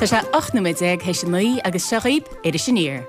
Tá sé 8 heis an naí agus seaíb idir sinníir.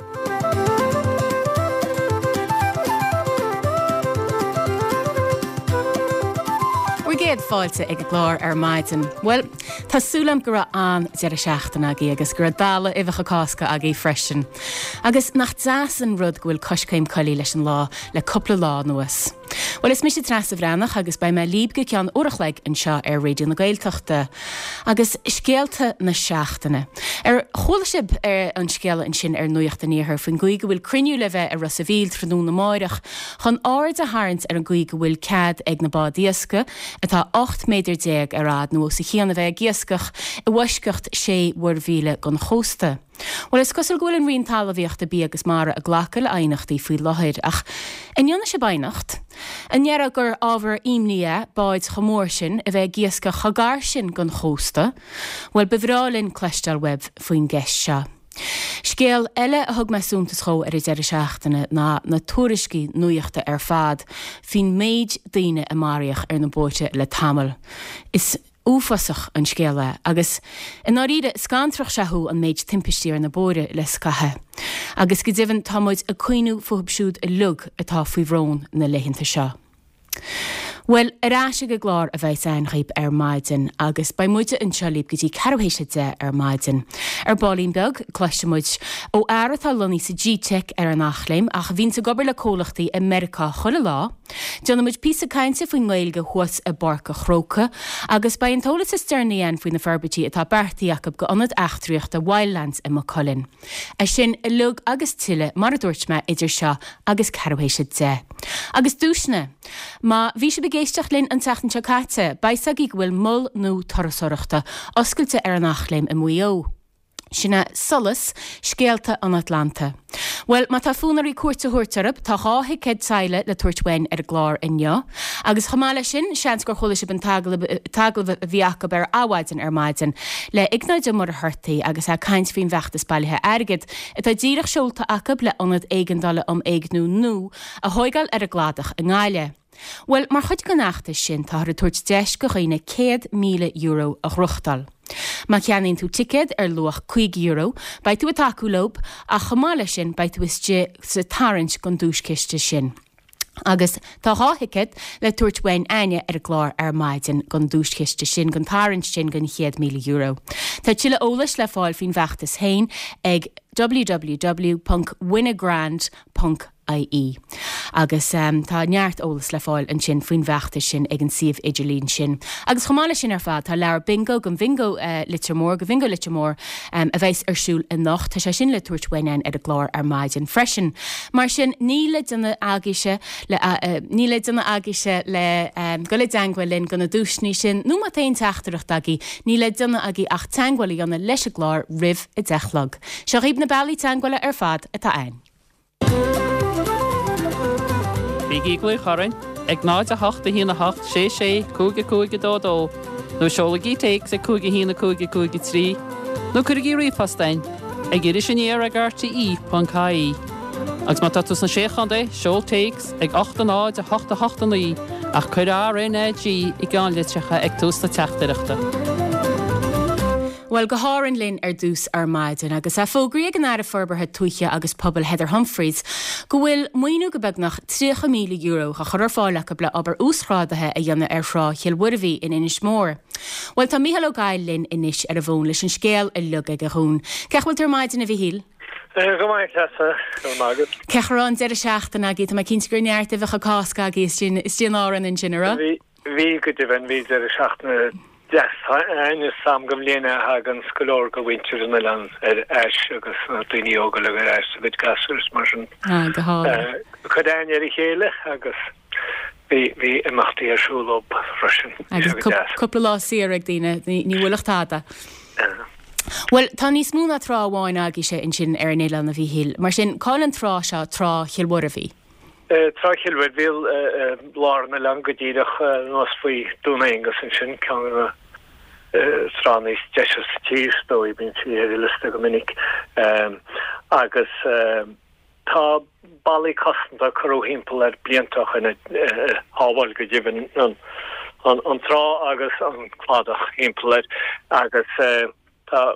Géad fáilte ag glár maidin. Well, tásúlam gur an dear seachtainna agus gur dála ifacha cásca a í freisin. Agus nach deasan rud ghfuil coscaim cailí leis an lá le coppla lá nuas. Well, is mis tras a bhránach agus bei me líb go cean orachleig an seo Radio na Gaeltachta agus scéalta na seachtainna. Cholasib an scéala an sin nuochta níothar fan gaoi go bhfuil criniú le bheith ras a bhíl trónú na máireach chun áard a haint an gaoi go bhfuil cad ag na bádíasca atá 8 méidir déag rád nó sa chéanana bheith giascach I bhaiscecht 6 mhíle gan chósta. Well, is cosal ghfuil an rion talmhaíochta bí agus mara a ghlacail ainachtaí faoi láthir ach in dionne sé bainacht. An nearra gur ábhar imnia báid chamór sin a bheith giasca chagáir sin gan chósta, well bhreálinn cleistal web faoin gceist seo. Scéal eile a thug measúnta schó ar deir seachtainna na tuairiscí nuochta fad fin méid daoine a máriach ar na bóite le tamil. Is úfasach an scéala agus in áíide scantrach seathú an méid timpistí ar na bóire le scathe. Agus go dtíhann támuid a cuoinú fuhabsúd a lug atá faoi bhrón na leitheanta seo. Well, aráise go glár a bheith anchaib maidin agus ba muide an seolíb go dtí carhéise de maidin. Bálín beg, cloistemuid ó airitá loní sa G-Tech an nachléim ach bhín sa gobar le cólachtaí America chula lá, Donna muid písa cainte faoin Gaeilge huas a barca chróca agus ba an tóla sa steirnaíon faoin na ferbetí atá bertaí Jacob go anad achtriocht a Wildlands I Macaulin. Sin a lug agus tuile mar a dúirt me idir seo agus carhéise de. Agus dúisne, má bhí sé géisteach linn an teachtain seo caite, baisagí go bhfuil mull nó tarasóireachta oscailte ar an nachléim I muo. Sinna solas scéalta an Atlanta. Well, má tá fúnarí cuairte thuirtarab tá háthaigh céad saile le tuairtwein ar glár inneo, agus chamáile sin seans gur chola sib an tagalh bhíachab ar áhaidin maidin le ignáide mar a thuirtaí agus a caint faoin bheachtas bailithe airgid atá díreach seolta acab le anad éigandala éignú nó a thóigáil ar a gladach a ngáile. Well, mar chuid go nachta sin tá ar tuairt 10 go dhaoine €100 a chruchtal. Má ceannaíonn tú ticket ar luach €5, bei tú a takeúlób a chamáile sin bei tú isté sa tarint gon dúsciste sin. Agus tá háthaigh le tuairtwein aine ar glár maidin gon dúsciste sin gon tarint sin gon €100. Tá tuile ólas le fáil fin bheachtas hain ag www.winnagrand.ie. Agus tá neart ólas le fáil an sin faoin bheachtas sin ag an siomh idirlín sin. Agus chomáile sin ar fad tá leabhar bingo gon bingo litirmór go bingo litirmór a bheits arsúil in nacht tá sé sin le tuairtwein ar a glár maidin freisin. Mar sin níle duna agiise le gola dangwalin gona dúsní sin nó má taon teachtarach dagí níle duna agí ach tangwala anna leis a glár rih I dechlog. Seo riomh na bailí tangwala ar fad atá ein. Bígí glú chorin, ag náid a 8 hína 8 sé sé cúga cúga dó. Nó seolagí teig sa cúga hína cúga 3. Nó cúgí riomhfastain, ag iris sin ar a RTE.caí. Agus má tatus na séchandé, seol teigs ag 8 náid a 8 naí ach chuir RNG I gán litrecha ag tús na teachtareachta. Well, go háireann linn dús maidin agus a fógraí an air forbarthe tuiche agus pobl Heather Humphreys go bhfuil muoinú go beag nach €3,000 a chur fáileach le aber úsrádathe a dhéanana ar shrá chealhuirmhí in inis mór. Well, tá Mícheál Ó Gail linn inis ar a bhón leis an scéal a lug ag a hún. Cechfuil maidin a bhí híl? Cechrán deir seachtainna agé tá cinn gur neart a bheitcha cásca agé is tíon áran in sinra? Bhí go dtíhann bhí deir seachtainna ein is sam gom léna hagan skolor go winter in Milan agus duine óga le vid gasers mar chudain ar chéile agus hí imachtaí arsúl op freisin. Agus cúpla lá siar ag daine ní bhfuilachtáda. Well, tá níos múna trá bháin agé sé in sin ar Néileán a bhí híl, mar sin cáileann trá seo trá chealhuirmhí. Trachil wil lá na lang godíach nás faoi dúna agus an sin cean Sránis deistíí dói bín si liste go minic agus tá ballí costanta choú himmpel bliantach in hábhil go dibn an trá agus an chládach himmpel agus tá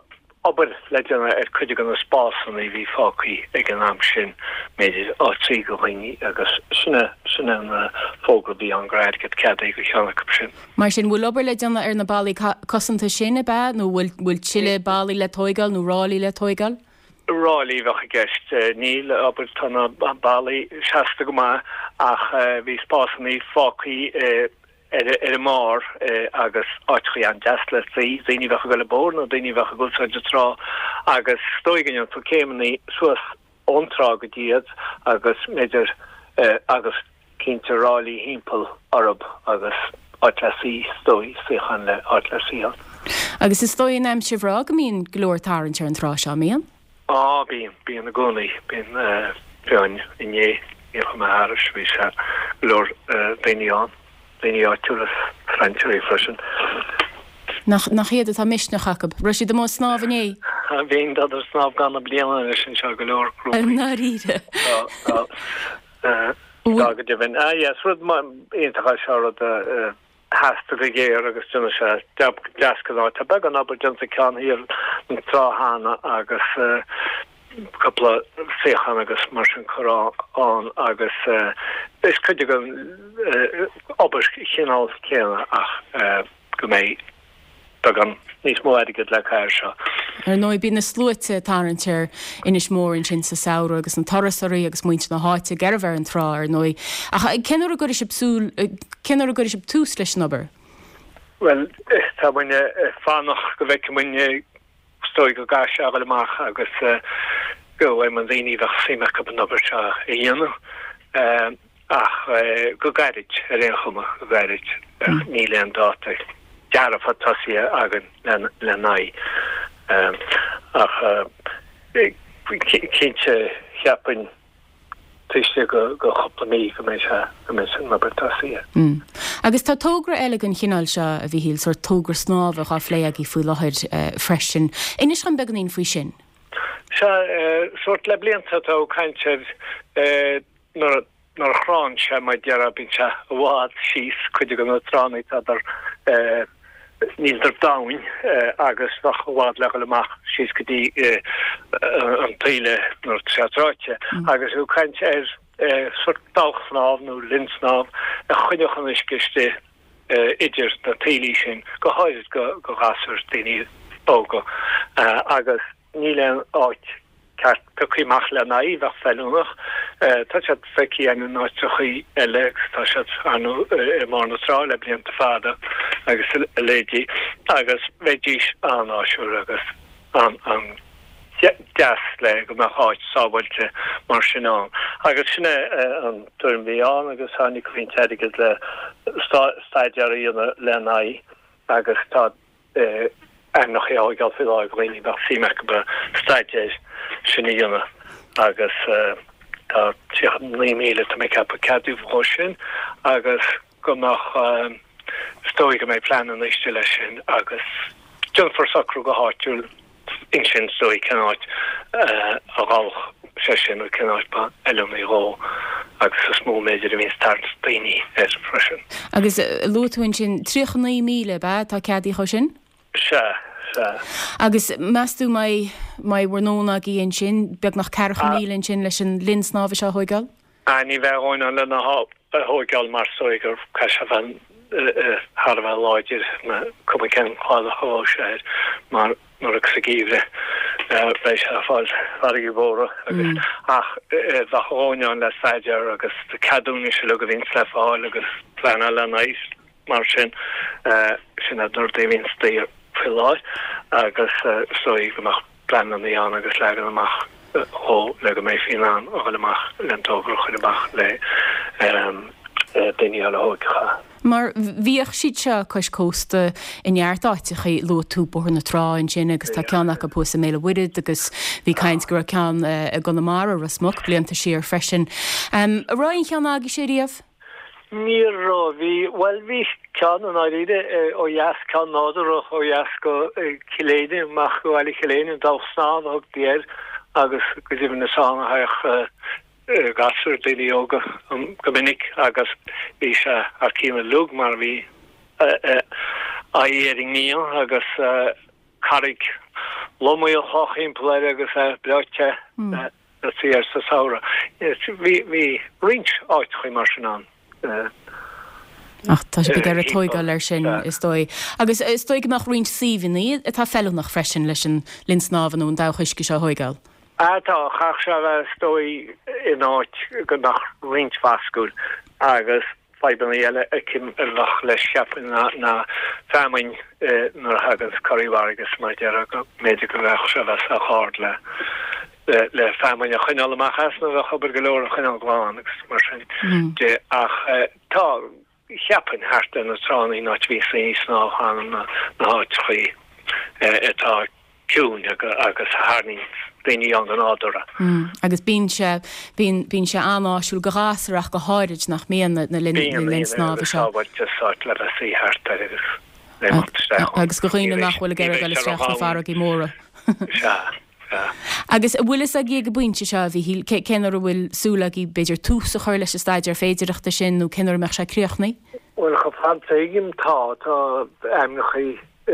aber lena chuide gan spásan I bhí fácaí ag an am sin méidir á trí go ringi agus sinna an fógra bhí an gráid go ceadaí go cheanna sin. Mar sin bhfuil obair le deanna ar na bailí cosanta sinna be nó bhfuil chile bailí le toigal nó rálaí le toigal? Rálaí bhecha gist níl aber tanna bailí seasta go má ach bhí spásan I fácaí er mar agus áitrí an deasla sí daoine bhecha go le bór nó daoine bhecha go de trá agus stoigan tú céimnaí suas ontrá go díad agus méidir agus cinnte rálaí hímpel arab agus áitlasí stoi féchan le áitlasíán. Agus is stoi an aimse bhrá go mín glóir tarint ar an trá seo míon? Bíon na gcónaí bíon peáin inné go maris bhí se glóir daoineán. Daoine áitiúlas Frenchirí freisin. Nach héad atá misna Jacob, ru si do mó snáb inné? Bhíon dat snáb gan na bliana sin se go leor grúpa. Na ríide. Go bhín rud ionintcha se heasta go géir agus duna se deascaá tá be an aber dionsa cean hir an tráhanana agus couple féchan agus mar an chorán agus is chuide go obair chinál céanna ach go méid gan níos mó aige le cair seo. Ar nó bí na slúite tarantir inis mór an sin sa saoire agus an tarasaí agus muinte na háite gerbhar an trá ar nó. Cenar a goir sib tús leis nobar? Well, tá muine fánach go bheith muine stoi go gaise agalach agus go man daoine bheith féimeach go an nobar se I dhéanamh ach go gairid ar réon chuma go gairid ní le an dáta dearmh tasí agan le naí ach cinnte cheapan tuiste go choplamí go mé se nobar tasí. Agus tá tógra eile an chinál se a bhí híl sort tógra snáb a fléag I fú láthir freisin. Inis an beganín faoi sin? Se sort le blianta tá caiintear nar chrán se mai dearab bín se bhád síos chuide go na tránaí idir níl der dain agus nach bhád le goach síos go dtí an taile nar teatráite agus ú caiinte sort dachsnáb nó linsnáb a chuinechan is giste idir na tailí sin go háid go gasir daoine óga agus níl áit ceart tuíach le naí bheith fellúnach tá se feici an náitichaí eile tá se anú mar nará le blianta fada agus lédí agus bheitdís anáisiú agus an deas le go me háit sábailte mar sinán. Agus sinna an tuaim bhíán agus hánig chuoin teige le staidearíonna le naí agus tá nach ágal fi ághine bach símeach be staidéis sinna agus tá 9 míle tá mé cap cadú bhá sin agus go nach stoi go mé plan an éiste lei sin agus John for sacrú go háúil in sin stoi cenáid aách sé sin ó cenáid ba eilmérá agus sa smó méidir a vín start daoine freisin. Agus lúin sin 3 míle ba tá cadí cho sin? Se. Agus meú mai bhar nóna íon sin beag nach 4 mílinn sin leis an linsnáh se hoigáil? Ní bheith óin an lena hoigáil mar soigur cai se bheith Har bheith láidir cum cen cháil a háir mar a sagíre bheith se fáil farigí bóra agus ach bheitháineán le saidir agus cadúni se le go vín le fáil agus plana le náis mar sin sin a dúir é vín stíir fiáid agus sóí goach plan an íán agus le amach ó le go méid fián ó goach lentógroch leach le daine a hóigecha. Mar bhíoh siad se chuis cósta inheartáiticha lo tú born na ráin sin agus tá ceannach go posa méle wirid agus bhí caiint gur cean a gonamara a smog blianta siar freisin. A ráin cean agé sé riamh? Níró hí cean an áide ó jaas cean nádarach ó jaas go chiléine mach go bhil chiléine dá sná og déir agus go dtíh na sána haich gasúr daoine óga gomininic agus bhí se ar cíime lug mar bhí a dhéing níl agus carig lomuil hochim player agus bloche dat sier sa saura. Vi rinch out chimarnan. Ach, tá sé begar a toiga leir sin is dói. Agus is dói nach rinch sívinní, tá fellow nach freisin leis an linsnávan ún dáchuisci se hoigal. Tá chach se stoi in áit go nach rinch vascúl agus feiban eile kim lach leis siapin na famain nar hagas choíhhargus mar dear go medical lech se a hard le famain a chuin allach na a chober golóir a chuin gláán agus mar sin de ach tá chiaapin hart an a tránaí ná ví sná han na háitrí tá cún agus háning déine an ádora. Agus bín se anáisiúil go gásarach go háirid nach méan na linsnáfa se. le hart agus go chuoine nachhfuil geir eile streach na farach í móra. Agus bhfuil a gé go buinte se bhí cenar bhfuil súla í beidir tús a chuir leis a staidir féidireachta sin nó cenar meach se críochnaí? Well go fantaigim tá aimnachaí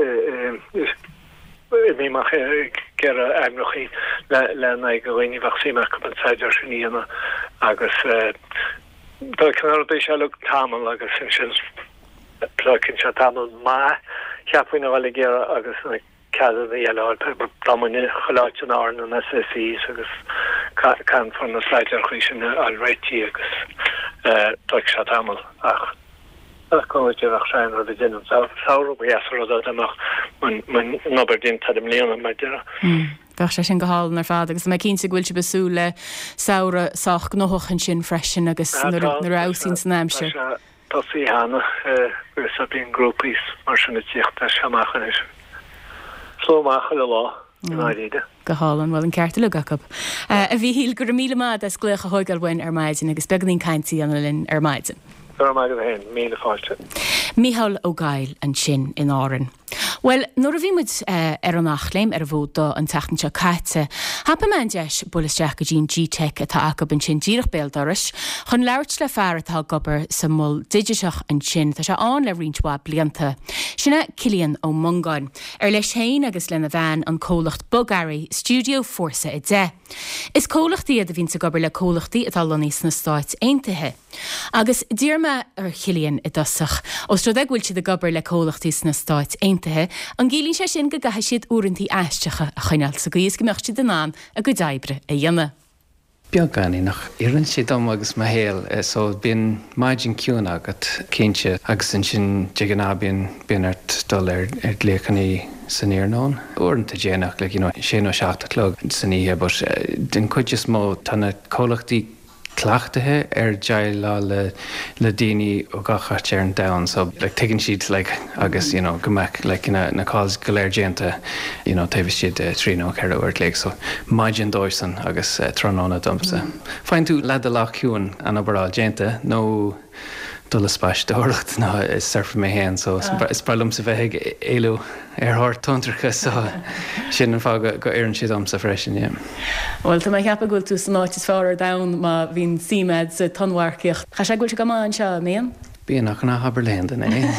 mé mag ger aimnochi le na goine vaccine op seidir sinna agus kan se tamil agus plugin se tamil ma chiaapin wall ge agus ca damine choláin á an SSI agus can fan na seidir chuisi al réti agus se tamil ach. Kon sein de din sauro amach man noberdin tadem lean me dere. Bach sé sin goáil ar fád agus mé cinn sa ghfuil se besú le saora sách nóchan sin freisin agus nar ausín san aimse. Tá sí hána a bíon grúpís mar sinna tíocht a seachchan is. Slómacha le lá náide. Goálan bhil an ceirta le gacab. A bhí híl gur míle mád as glécha hoigalhain ar maidin agus beganín caiintí an linn ar maidin. Míhall ó gail an sin in áran. Well, nuair a bhímuid ar an nachléim ar a bhód dó an teachtain seo caite, hapa man deis bulasteach go dín G-Tech atá acab an sin díirech béaldoris, chun leirt le fear atá gobar sa mul digiseach an sin tá se an le rintá blianta. Sinna Cillian ó Mungáin, ar leis héin agus lena bhean an cólacht Bogarí Studio Forsa i de. Is cólachtaí a bhín sa gobar le cólachtaí atá lonís na stáit aontaithe. Agus díirme ar Cillian i dosach, os tro bhfuil si de gobar le cólachtaí na stáit aontaithe, an gélín sé sin go gathe siad úrintí eisteacha a chuineal sa goíos go mecht si den an a go daibre a dhéanana. Beagání nach iann si dom agus ma héal so bíon maidin ciún agat cínte agus an sin deganábíon bíonart dul ar léchaní san íarnán. Úranta déanaach le sé nó seachtalog san ihe, but den chuid is mó tána cólachtaí clachtathe ar deil le daoine ó gachart ar an dain, so tagann siad agus gomach na cáils go léir déanta taobh siad tríó ceir uir léig, so maidin dóisan agus tróna domsa. Fáin tú le a lech ciúin an obaráil déanta nó dul spáis dóireacht ná is surfa mé héan, so is bailm sa bheith éilú ar thart tuntracha, so sin an fá go éann siad am sa freisin. Well, tá mai cheappa gúil tú san áit is fáir dam má bhín síimead sa tonmhairceocht. Cha sé gúil se go máin seo méon? Bíonach ná Haberléndan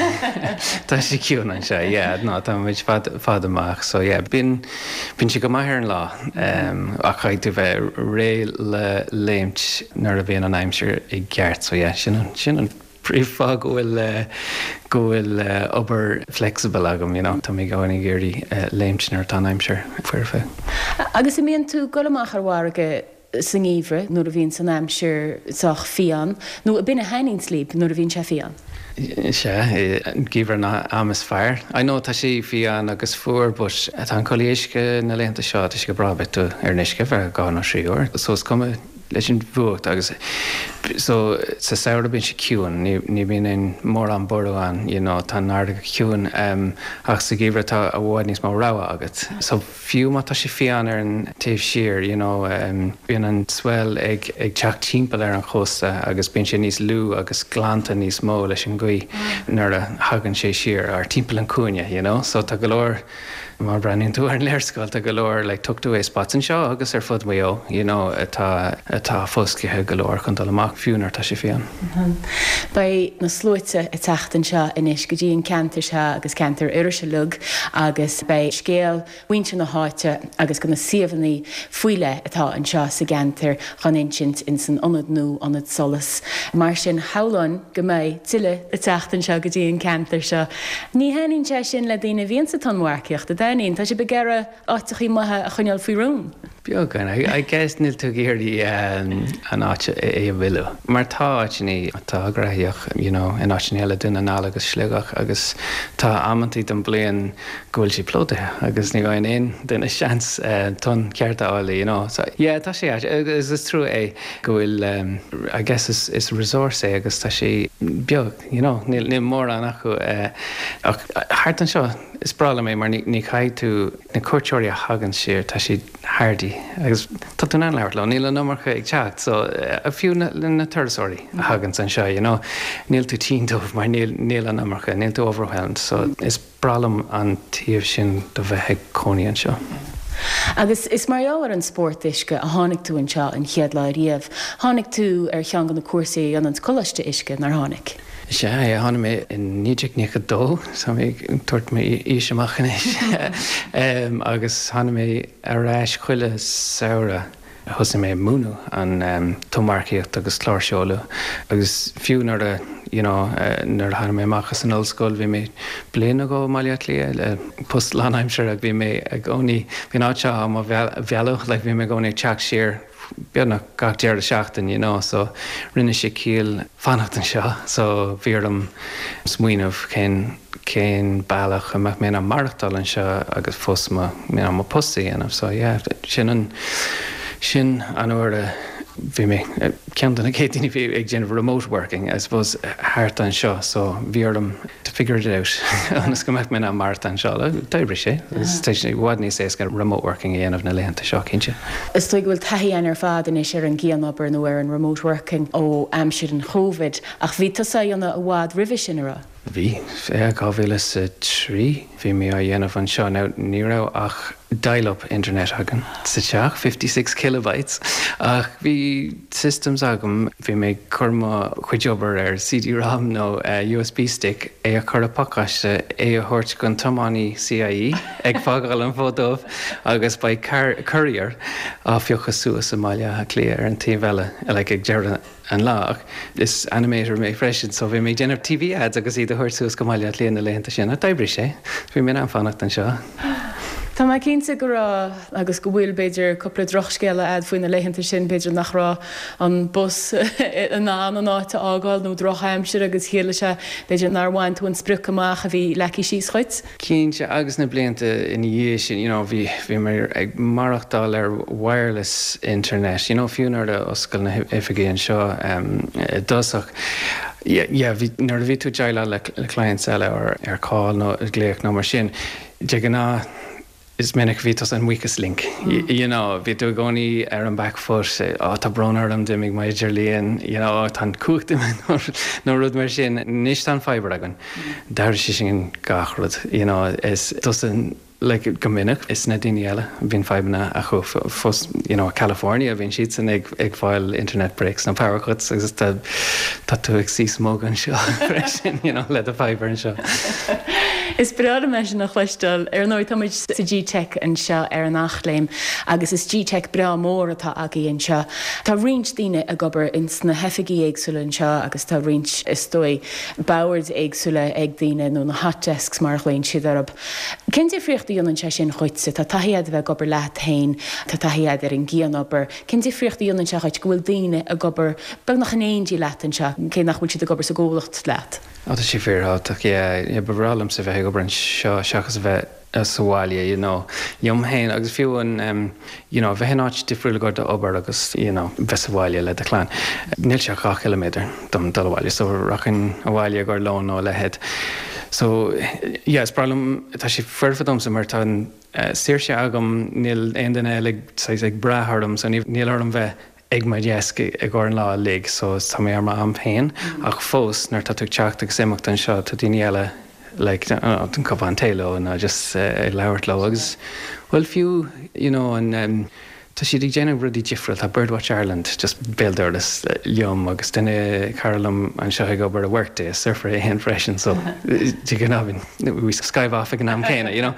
Tá sé ciún an se, ná tá muid fad amach, so bín si go maithir an lá a chaid tú bheith ré le léimt nar a bhíon an aimseir i gceart, so sin an príomhá go bhfuil obair flexible agam, tá mé gáinnig géirí léimtnar tá aimseir fuirfa. Agus i míonn tú go amach ar bharige san íomhre nuair a bhíonn san aimseir sách fián, nó a bína haing slíb nuair a bhíonn sé fián? Se gíomhar na amas fearr. I know tá sé fián agus fuair, but tá an choléisce na léanta seo tá sé go brabetú ar nisce bheith gána tríúir. So is cuma leis an bhuacht agus so sa saoir bin sé ciúin, ní bhíon in mór an borúán, tá náda ciúin ach sa gíomhar tá a bháid níos má ráha agat. So fiú má tá sé fián ar an taobh siar, bíon an swell ag teach timpeall ar an chósta agus bíon sé níos lú agus glánta níos mó leis an gaoi nar a hagann sé siar ar timpeall an cúine, so tá go leor mar brenin tú ar an léirscoilte go leir le tuchtú é spot an seo agus ar fud mó, atá foscithe go leir chun dul amach fiúnar tá sé fian. Ba na slúite i teachtain seo inis go dtíon cantar se agus cantar irise lug agus ba scéal bhainte na háite agus go na siomhannaí fuiile atá an seo sa gantar chun insint in san anad nó anad solas. Mar sin halan go méid tuile i teachtain seo go dtíon cantar seo. Ní heninn te sin le dtína bhíon sa tanmhaceocht a daíonn tá sé begéire áitií maithe a chuneal faoirún. Beagán, I guess níl tú géirí an áite é bhile. Mar tá áitiní tá graíoch in áitinéile duna nálagus sligach agus tá ammantaí don blion gohfuil sí plótathe agus ní gáin éon duna seans tún cearta ála, So, tá sé agus is trú é gohfuil I guess is resource é agus tá sé beag, níl mór an acu ach thart an seo is brala mé mar ní caiid tú na cuairteoirí a hagann siar tá sé hádaí agus tá tú an leir le níl an nómarcha ag teacht so a fiú na tuirasóirí a hagann san seo, níl tú tíndómh mar níl an nómarcha, níl tú overwhelmed, so is bralam an tíobh sin do bheith cónaí an seo. Agus is marall ar an sportisce a tháinig tú an seo an chiad le riamh. Tháinig tú ar cheangan na cuasaí an coláiste isce nar tháinig. Se hána mé in níidir ní dó sa mé tuairt mé íseachchan agus hána mé aráis chuile saora thusa mé múnú an tomarcaíocht agus chláirseola agus fiúnar nar hána mé machchas an ollscoil bhí mé bliana go maileat le post Lanheimseir ag bhí mé ag óní bhí áte am bhealach le bhí mé gcónaí teach siar beanna gach dear seachtain, so rinne sé cíal fannacht an seo, so bhíarm smuoinmh cén bailach amach mé an marachtal an seo agus fusma mé an postaí anamh, so sin an uair bhí mé ceanna cétaí bhí ag déanamh remote working, I suppose thart an seo, so bhíarm to figure it out. Anas go mbeadh mé an mart an seo, d'oibrí sé, bhhad ní sé go remote working dhéanamh na léanta seo cinnte. Is tú bhfuil taíon ar fad in is ar an gcéanabar nó ar an remote working ó amsir an COVID ach bhí tá anna a bhád rih sin ra. Bhí gáhhélas 3 bhí mé a dhéanamh an seo ná ní rah ach dial-up internet hagan sa teach 56 kilobytes ach bhí systems agam bhí mé curma chuideobar ar CD-ROM nó USB stick é a chur a pacaiste é a thuirt gon tománaí CIE ag fágáil an fódómh agus ba courier á fiochas suas sa maiile a clé ar an tíomhheile le ag dearna an lách is animator mé freisin, so bhí mé déanamh TV ads agus iad a thuirt suas go maiile léana léanta sin a d'oibrí sé, bhí mé an fannacht an seo. Tá mai cinnte go rá agus go bhfuil beidir coppla drochscéile ad faoin na léhananta sin beidir nach rá an bus an áite ágáil nó drochaimseir agus chéile se beidir narháin tú an spruc amach a bhí leici síos chuit. Cínte agus na blianta in dhé sin, bhí mar ag marachtáil ar wireless internet, fiúnar a oscail na ifigéon seo dosach. Nar bhí tú deile le clients eile ar cáil nó gléoch nó mar sin, de gná is minic vítas an weakest link. Bhí tú gcónaí ar an backfoot tá brnarm dimig maidir líon, tá cuachta nó rud mar sin níos an fibre agan. Dar sé sin gachrad, is tusan le go minic is na daine eile bhín febanna a chu fós California bhín siad san ag fáil internet breaks na powercuts agus tá tú ag sí smóg an seo sin le a fibre an seo. Is breada me sin nach chluistal ar nóid táid sa G-Tech an seo ar an nachléim agus is G-Tech bra mór atá agaí an seo. Tá rint daine a gobar ins na hefigií éagsúla an seo agus tá rint is dói báirt éagsúla ag daine nó na hot desks mar chléin siad arab. Cinnte fríochtta dionn se sin chuitsa, tá taíad bheith gobar leat hain, tá taíad ar an gcéanabar. Cinnte fríochtta dionn se chuid gohfuil daine a gobar bag nach an éondí leat an seo, cé nach bhfuil siad a gobar sa ggólacht leat. Tá sé fearrátach bhrálam sa bheith gobar an seo seachas bheith saháile, Jom héin agus fiúin bheith áit difriúla go de obair agus bheith saháile le a chláán. Níl se 8 kilometr dom dalháile, so rachan a bháile gur lán ó lehead. So, is bralam tá sé ferfadom sa mar tá síirse agam níl aon duine ag bratharm, so níl orm bheith ag mai deasca ag gcóir an lá lig, so tá mé ar am féin ach fós nar tá tú teach ag simach an seo tá daine eile like den cup an tailo and just lauert logs. Well, few, and tá siad ag déanamh rudí difriúil tá Birdwatch Ireland just buildarlas liom agus duine Carlam an seo go bar a workday surfer hen freshen so tí gan abin we skyve off an am céine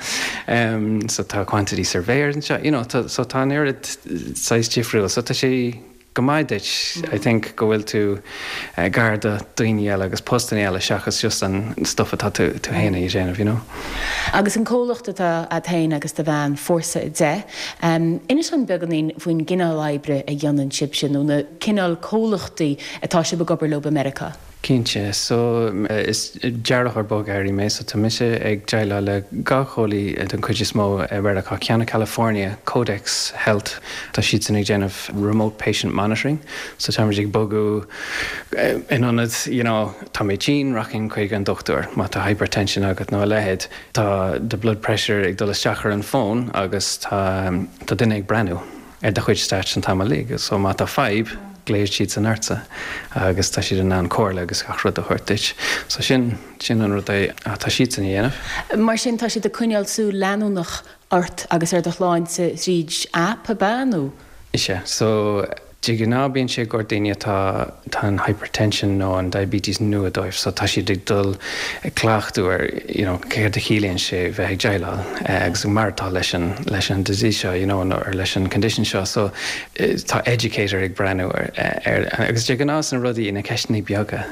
so tá quantity surveyors and so tá neir size difriúil so tá sé gomaidit I think go bhfuil tú garda daoine eile agus postaí eile seachas just an stuff atá tú héna I déanamh Agus an cólacht atá a tain agus de bhean fórsa I dé. Inas an beganín bhuiin ginál aibre a dionan sib sin nó na cinál cólachtaí atá si gobar lob America. Cínte, so is dearach ar bog airí mé, so tá mise ag deile le gácholaí an chuid smó bhar Ceanna California Codex Health tá siad san ag déanamh remote patient monitoring, so tá ag bogu inionad, tá mé tín racinn chuig an doctor, má tá hypertension agat nó lehead, tá the blood pressure ag dolas teachar an phone agus tá duine ag breanú de chuid stáit an tam lí, so má tá 5 léir siad san airsa agus tá siad an cóirla agus rud a chuirteid. So sin an rud tá siad san dhéanamh. Mar sin tá siad a cuineal sú leanúnach ort agus ar do chláin sa ríd app a banú? Ise, so Dígná bíonn sé gur daine tá an hypertension nó an diabetes nua dóibh, so tá siad ag dul cleachtú ar céir de chilíonn sé bheith ag deile agus martá leis an disease seo ar leis an condition seo, so tá educator ag breanú agus dígná san rudaí ina ceisnaí beaga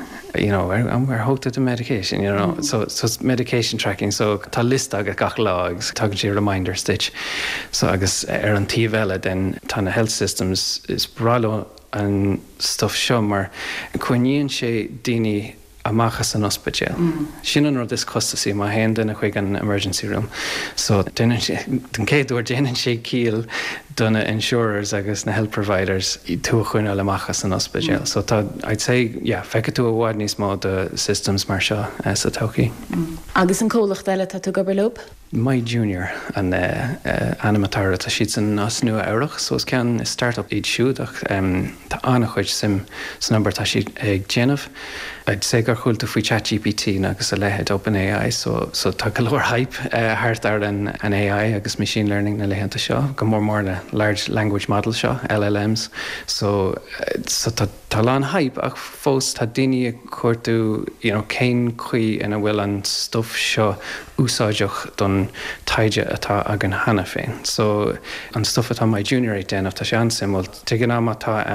ar hóta de medication, so medication tracking, so tá list agad gach lá agus tugann sé reminder stitch, so agus ar an tíomh den tá na health systems is brala an stuff seo mar chuiníonn sé daoine amachchas an ospidéal. Sin an rud is costaí má hen duna chuig an emergency room. So den céadúir déanann sé cíal donna insurers agus na health providers I tú chuine le amachchas an ospidéal. So tá I'd say, feice tú a bhád níos mó de systems mar seo sa taucaí. Agus an cólacht eile tá tú gobar lob? My junior an animatára tá siad san nás nua áireach, so is cean startup iad siúd ach tá annach chuid sim san number tá siad ag déanamh. I'd say gur chuilta faoi ChatGPT agus a lehead OpenAI, so tá go leor hype hart ar an AI agus machine learning na lehananta seo, go mór na large language model seo, LLMs, so tá lán hype ach fós tá daine cuairtú cén chuí ina bhfuil an stuff seo úsáideach don taide atá agan hana féin. So an stuff atá my junior ag déanamh tá sé ansimúil, tuigean am atá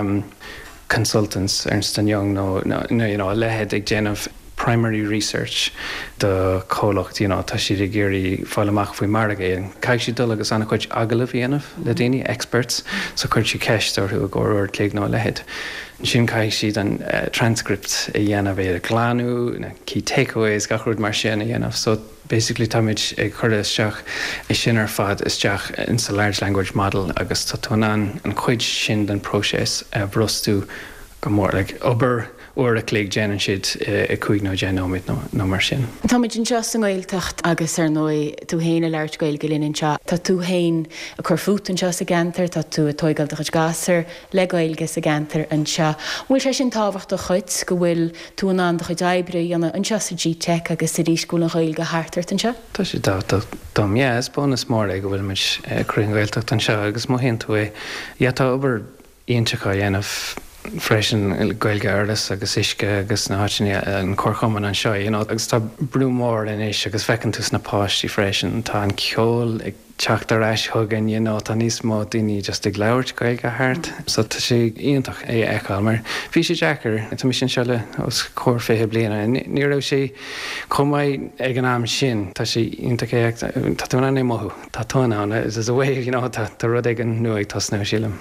consultants Ernst & Young no lehead ag déanamh primary research de cólacht tá siad ag géirí fáil amach faoi margé caiig si dul agus anna chuid agalah dhéanamh le daoine experts so chuir si ceist ar thu a gcóir cléig nó lehead. Sin caiig siad an transcript a dhéanamh é a glanú na key takeaways gachrúd mar sin a dhéanamh, so basically táid ag chuir isteach I sin ar fad isteach in sa large language model agus tá túnán an chuid sin den próses brostú go mór obair uair a cléig déanann siad I chuig nó géanóid nó mar sin. Táid an just an gáiltecht agus ar nói tú héine leirt gail go líonn se, tá tú héin a chur fút an just a gantar, tá tú a toigalteach gasar le gailgus a gantar an se. Bhfuil sé sin táhacht a chuid go bhfuil tú an de chuid aibre anna an just a G-Tech agus a ríscúil an gail go háartart an se? Tá sé dom, is bónas mór go bhfuil muid chuin gailteach an se agus má hen tú tá obair íontecha dhéanamh freisin gailge airlas agus isce agus na háitina an chorchaman an seo, agus tá brú mór in is agus fecinn tú na páistí freisin tá an ceol ag teachtar eis thugan tá níos mó daoine just ag leirt gailge thart, so tá sé íontach é eáil mar bhí sé Jackar tá mí sin seile os cóir fé bliana ní raibh sé chumáid ag an am sin tá sé ionach tá tú an é mothú tá túna is a bhéh tá rud ag an nuaigh tá sna sílam.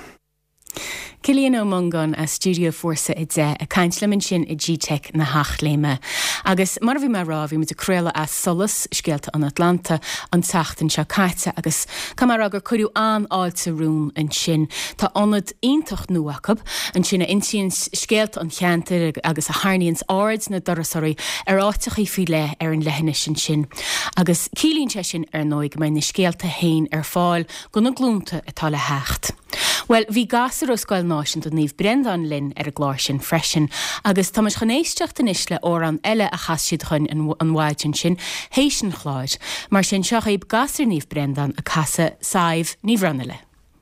Cilíonn Ó Mongan a Studio Fórsa I dé a caintlemin sin I G-Tech na Hachléime. Agus mar bhí mar rá bhí mit a creaile as solas scéalta an Atlanta an teachtain seo caiite agus camar agur chuirú an áilte rún an sin. Tá anad ionintach nuachab an sinna intíons scéalta an cheantar agus a harníons áird na dorasarí ar áiteach I fi le ar an lehanne sin. Agus cílíonn sé sin ar nóig mai na scéalta hain ar fáil go na glúnta atá le hecht. Well, bhí gasar ó scoil náisiint ó níomh Brendan Lynn ar a gláir sin freisin, agus tá chanéisteach in isle ó an eile a chas siad chuin an bhaitin sin hééis sin chláid, mar sin seo éb gasar níomh Brendan a casa saibh níomh ranile.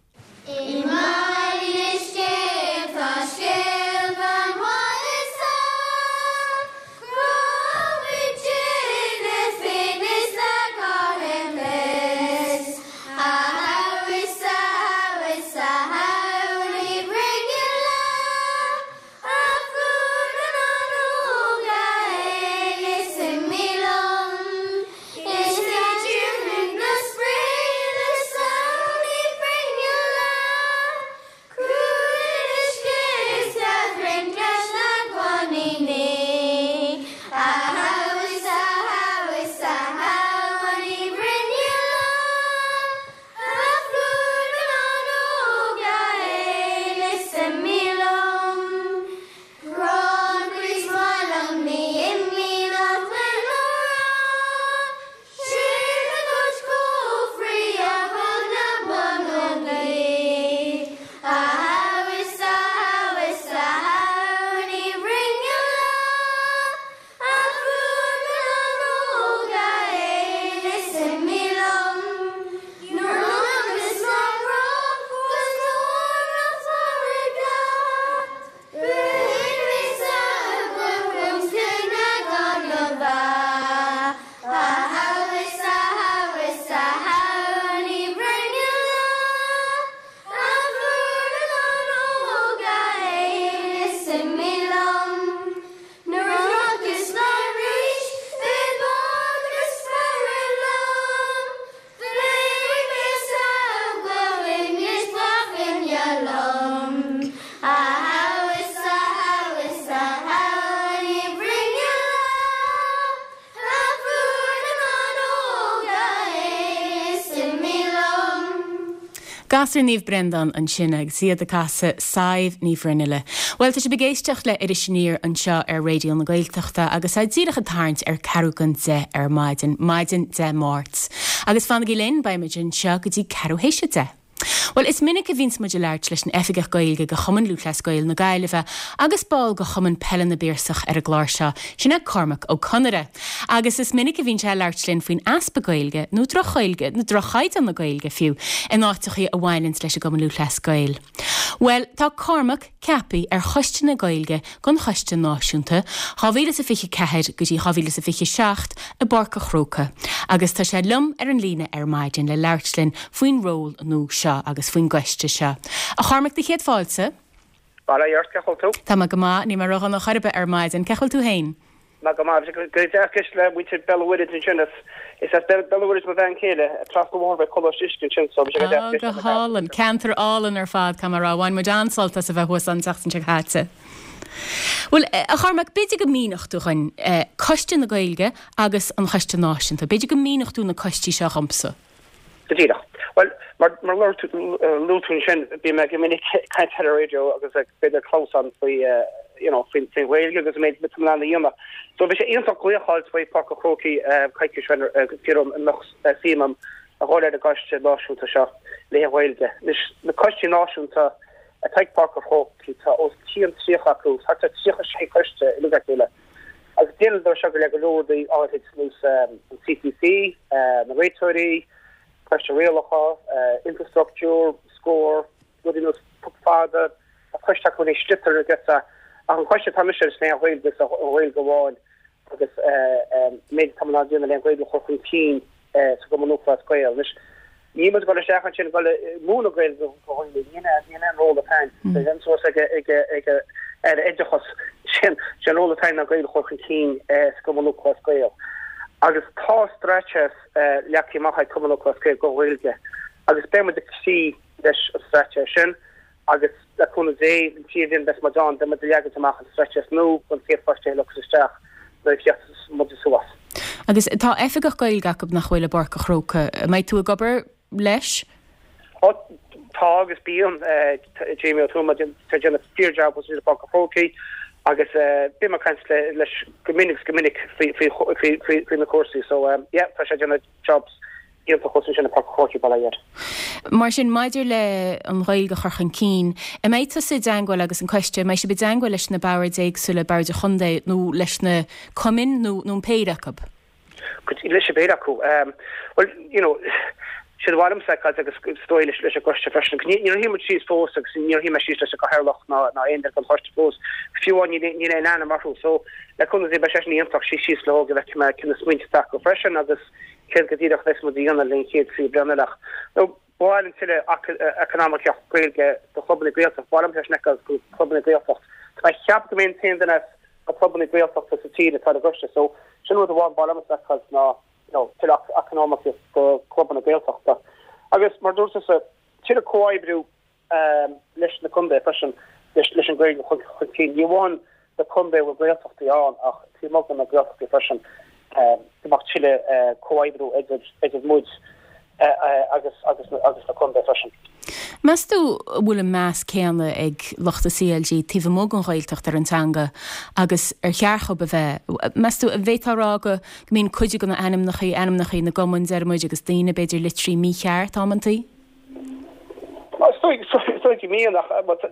Gasar níomh Brendan an sinne siad a casa saibh níomh rinneile. Well, tá sé begéisteach le ar isisinír an seo ar radio na Gaeltachta agus ag díadach a tarint ar carúgan de ar maidin de mát. Agus fanna í linn baimidin seo go dtí carú héise de. Well, is minic a víns muidir leirt leis an efigach gailge go chuman lúchlas gail na gaiileh agus ball go chuman pellan na bírsach ar a gláir seo sinna Cormac ó Conire. Agus is minic a vín se leirt linn faoin aspa gailge nó drochailge na drochaid an na gailge fiú in áitichaí a bhailins leis a go lúchlas gail. Well, tá Cormac ceapaí ar choiste na gailge gon choiste náisiúnta, chavílas a fiche cehead go dtí chavílas a fiche seacht a barca chróca. Agus tá sé lum ar an lína ar maidin le leirt linn faoin ról nó seo agus faoin goiste seo. A Cormac de chéad fáilte? Bala iart cechol tú? Tá má go má ní mar rogan na charbe ar maidin, cechol tú hain? Má go má, gaideachis le muite bellawid in sinnas. Is as bellawid is ma bhean céile, tras go mór bheith colos iscin sin, so bheith gaideachis. Go hálan, cantar álan ar fad camera, bhain muid ansalta sa bheith huas an teachtain se cháte. Well, a Cormac, beidir go míach tú chuin coiste na gailge agus an choiste náisiúnta. Beidir go míach tú na coistí seo champsa? Godíach. Well, mar lútún sin bí me go minic caiint head radio agus ag beidir clós an faoi fin bhilge agus méid mit an na dhéama. So bhí sé ionach gluochaáil faoi parc a chrócaí caiici sin tírum nach símam a háir a gaiste náisiúnta seo le bhilge. Na coistí náisiúnta a teag parc a chrócaí tá os tíon tríocha clús, hat a tríocha sé coiste i lugaile. Agus déanal do se go le go lódaí áit nús an CTC, na réitoirí, question realacha, infrastructure, score, good enough father, a question when he stitter gets a question permission is now whale this a whale go on because made coming out doing the language of 15 to come on for square which you must go to share and go moon grade go on the roll the time then so like a edge of shin all the time na grade of 15 to come on for square agus tá stretches leachí maithid cumán across go bhfuilge agus be de sí leis stretches sin agus le chuna dé tíon bes madán de leagan amach an stretches nó an fé first legus isteach le fiachtas mu suas. Agus tá efigach gail gacab nach bhfuil barca chróca, méid tú a gobar leis? Tá agus bíon Jamie O'Toole tá déanana fearjob was a barca chrócaí agus bí mar kaint leis gomininic fé na cuasí so tá sé déanana jobs íonta sin park chóí bailad. Mar sin maidir le an Ghaeilge chorchan cín, a méidta sé deangáil agus an coiste, mé se be deangáil leis na bauir éagsúla bauir de chundé nó leis na cumin nó péireachab. Leis sé béireachú. Well, sé bhharm sa agus stoil leis a goiste fresin. Ní himime sí fós agus ní himime sí leis a gohairlach na éidir an thoiste fós. Fiúáin ní lena marú, so le chun é be sé íontach sí le go bheith me cinna smuinte go fresin agus céad go dtíach leis modíanana le chéad sí brenneach. No, bháiln tiile economicach Gaeilge do chlobanna Gaeltacht, bháilm leis necha go chlobanna Gaeltacht. Tá cheap go maintain den a chlobanna Gaeltacht sa tíre tá a goiste, so sin bhd bháin bháilm leis na til economic go chlobanna Gaeltachta. Agus mar dúirsa sa tíre cóibrú leis na cundé fresin leis an Gaeilge chun cín. Ní bháin de cundé bhfuil Gaeltachtaí an ach tí má na Gaeltachtaí fresin bach Chile cóibrú ag muid agus na cundé fresin. Mas tú bhfuil an meas céanna ag lochta CLG tíh mó an Ghaeltacht ar antanga agus chearcha be bheith. Mas tú a bhétarrá go mín chuide go na animnachaí na gomann ar muid agus daine beidir litrí mí cheart támantaí? Stoig míach,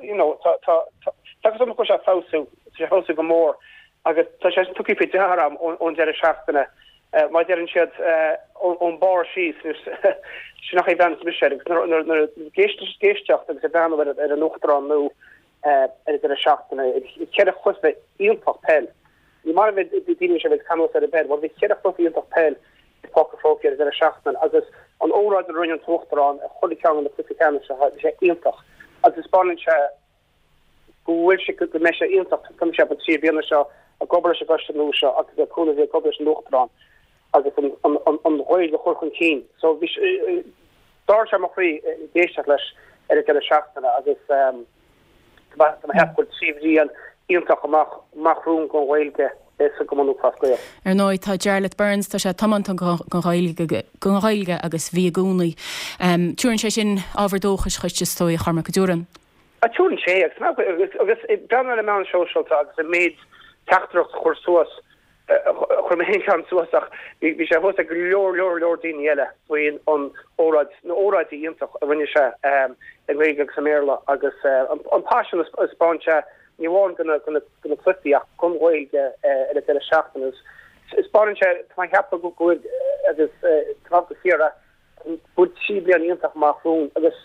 tá som go se fáú go mór agus tá sé tuí pe deram ón de seachtainna. Mai der siad on bar síos sin nach ben mis géisteach agus ben an nachrán nó a seachtainna che chusbe íontach pell. Ní mar dí se can a bed, war vi che chu íontach pell pofóki a seachtain agus an óráid a runn tochtrán a cholig an na Pacifican sé íontach. Agus Spain se gohfuil se go me se íontach cum se a trí bíanana seo a gobar se goú se agus a cool vi go nachrán. Agus an Ghaeilge chorchan cín. So dar sem chrí déisteach leis ar a seachtainna agus hepúil tríomhí an íontach amachrún go Ghaeilge sa gomanú fascail. Ar nóid tá Jarlath Burns tá sé tamantan go Ghaeilge agus bhí gúnaí. Túrann sé sin ábhardóchas chuiste stói charma go dúran. A túrann sé agus ben le me socialta agus a méid teachtracht chuir suas chu mé an suasach vi sé hos go leor dín eile faoin an óráidí íontach a rinne se an réige saméla agus an passion Spáinse ní bháin gona clutiach chun Ghaeilge a de seachtain is Spáinse tá heappa go agus go siara bud si bli an íontach marún agus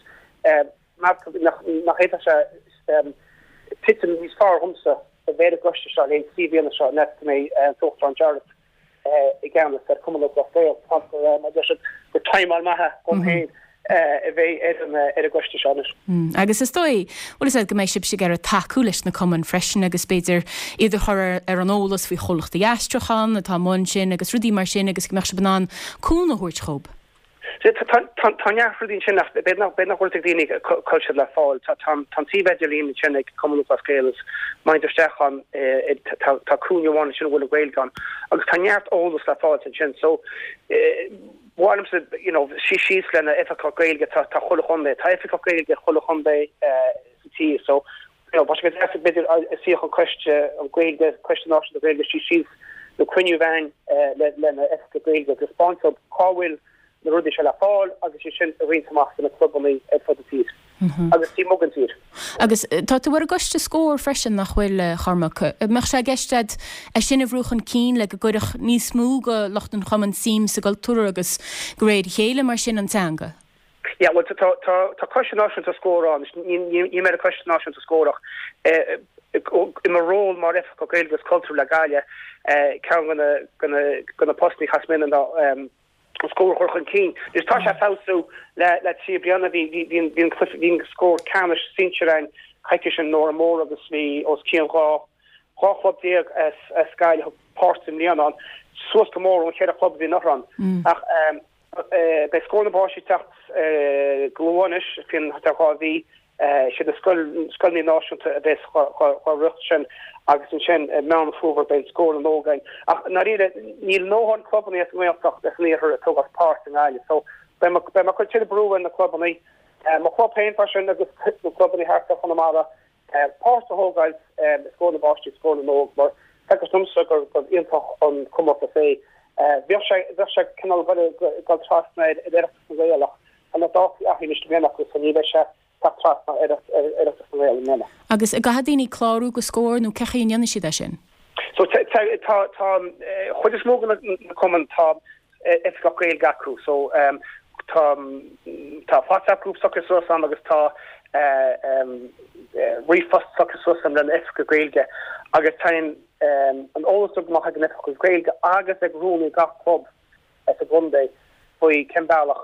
nach héta se pitin níos far humsa a bhéidir goiste se le CVna se net mé tocht an Jarlath I gan er kom op féil go time al maithe om héin a bheith a goiste se. Agus is stoi bhil sé go mééis sib sig ar a taú leis na cuman freisin agus beidir idir chur ar an ólas bhí cholacht a eistrachan a tá mún sin agus rudí mar sin agus go me se banán cúna húirt chob. Táneachfudín sin nach chuirte dínig culture le fáil tá tíbeidirlín sinnig comú a scélas maidirstechan táúneháin sin bhfuil Gaeilge gan agus táneart ólas le fáil sin so bhám se sí lena efá Gaeilge tá cholachondé tá efá Gaeilge cholachondé tí so bas go beidir síchan cuiste an Gaeilge question a Gaeilge sí no cuiniú bhain lena efá Gaeilge agus sponsor cáhfuil na rudi se le fáil agus sé sin a réintach na clubbaí fotí agus tí mogan tír. Agus tá tú bhar a goiste scór freisin nach bhfuil charmacha. Me sé geistead a sinna bhrúchan cín le go goireach níos smú go locht an chaman sim sa galtúr agus go réad chéile mar sin an teanga. Ja, well tá question a scór an ní me a question a scórach im a rol mar ef go Gaeilge's cultúr legáile gona postní chasmin an score chorchan cín. Dus tá se fáú le si brianna hín scór canis sinserein chaite sin nó mór agus mí os cían chláchlub déag scail pástim lían an suas go mór an chéad a club hí nachran. Ach bei scóna báisi tacht glóis fin hí si a skulní náisiúnta a bheits rucht sin agus sin me fúver ben scór an ógain. Na ide níl nóhan clubbaní méochtach níhir a tugas pát an eile. So be ma chu breúin na clubbaní ma club pein sin agus clubbaní hartach an amara pá a hógail scóna báistí scóna nóg mar tegus numsa gur intach an cum a fé Vir canal gal trasna réalach an a dá a hin menach san ní se trasna mena. Agus a gahadíní chlárú go scór nó cechaíon si sin. So chud is mógan kommen tá efgail gaku so tá WhatsApp group so an agus tá rifast so an den efgailge agus tain an ósug nach gan efgailge agus ag rúni ga club a Grunde foi Kembalach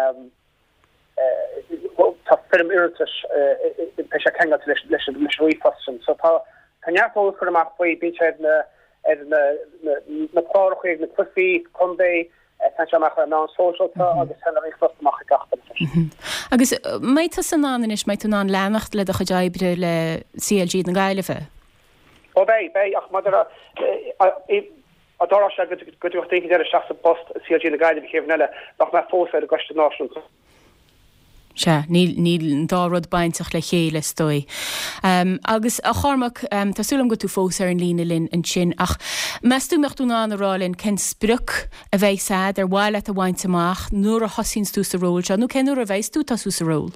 tá film irtus pe kenga leis rifast so tá Kanjapo for ma foi beach na páché na clufi Condé non-social agus agus méid san an is méid an lenacht le a chuibre le CLG na gaiilefe. O bei ach ma a go think er a post CLG na gaiile chéfnelle nach ma fós a gochte national. Se níl an dárod baintach le chéile stoi. Agus a chormach tásúlam go tú fós ar an lína linn an sin ach meú mechtú ná arálinn cen spruc a bheith sad ar bhile a bhaint amach nuair a hosíns tú sa ról se nó cenúair a bheith tú tasú sa ról.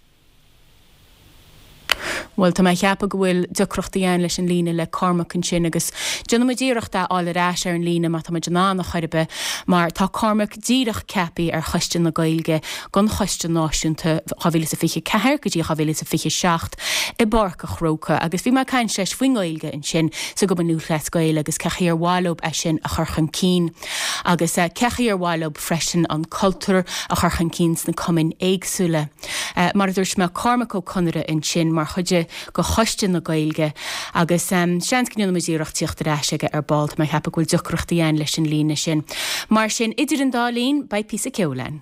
Well tá mai cheappa go bhfuil docrochtaíon leis an lína le cormach an sin agus Dúna mu díireachta áil aráis ar an lína má tá ná nach chuirbe mar tá cormach díireach cepaí ar choiste na gailge gan choiste náisiúnta chavíle sa fiche ceir go dtí chavíle sa fiche 6 I barca chróca agus bhí mar caiin leis faoin gailge an sin sa go banú leis gaile agus cechaí ar bháilób a sin a churchan cín agus cechaí ar bháilób freisin an cultúr a churchan cíns na cumin éagsúla. Mar dúirs me cormach ó conire an sin mar chuide go choiste na gailge agus sean cinna muíocht tíocht aige ar balt mai hepa gohfuil docrochtaíon leis an lína sin. Mar sin idir an dálín ba pí a ceolain.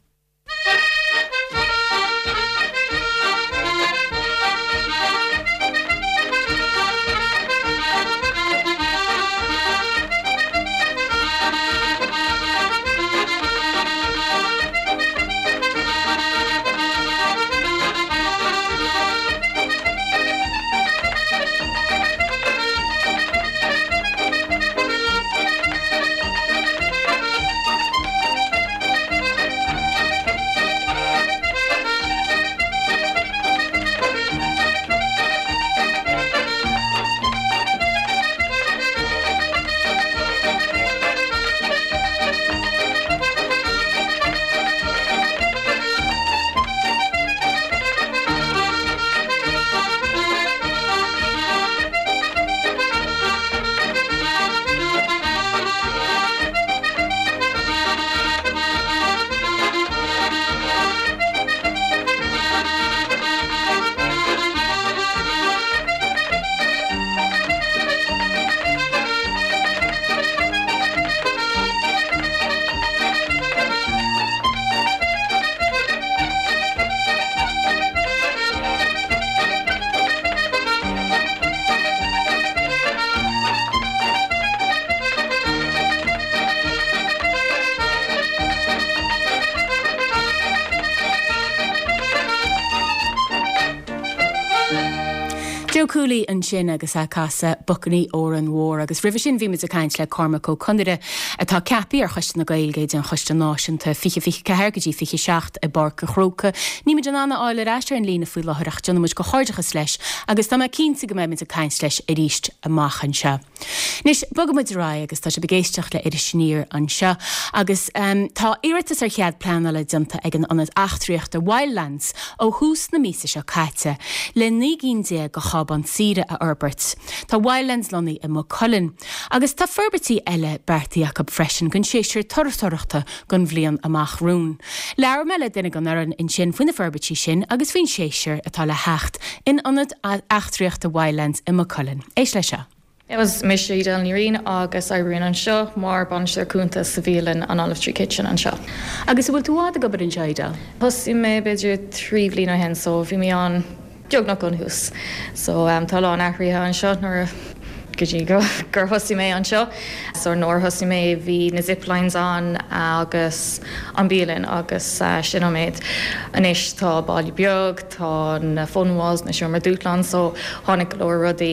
Coolí an sin agus a casa bucaní ó an mhór agus rih sin bhí mu a caiint le cormach ó conire atá cepaí ar chuiste na gailgéid an chuiste náisiúnta fiche ceir go dtí fiche 6 I barca chróca. Ní muid an anna áile ráiste an lína faoi láthreach Dúna muid go háidechas leis agus tá 15 go méid a caiint leis a ríist amachchan se. Nis bogad muid rá agus tá se begéisteach le idir sníir an se agus tá iiritas ar chead plana le dionta ag an anad achtriíocht a Wildlands ó hús na mísa seo caite le 9 go chaban Sire a Herbert. Tá Wildlands lonnaí I Mocullen. Agus tá ferbertí eile Bertie Jacob freisin gon séisiir torachta gon bhlion amach rún. Leabhar meile duine gan aran in sin faoin na ferbertí sin agus faoin séisiir atá le hecht in anad achtriíocht a Wildlands I Mocullen. Éis lei se. It was Misha Del Nireen agus Irene an seo mar baniste cúnta civilin an Olive Tree Kitchen an seo. Agus bhfuil tú áda gobar an seidal? Thus I mé beidir 3 bliana hen so bhí mé an Jognach an hús. So tá lá nachríthe an seo nuair gotí gur thosaí mé an seo. So nóir thosaí mé bhí na ziplines an agus an bílinn agus sin méid anis tá bailí beag, tá na funháils na siúmar dútlan, so tháinig go leir rudaí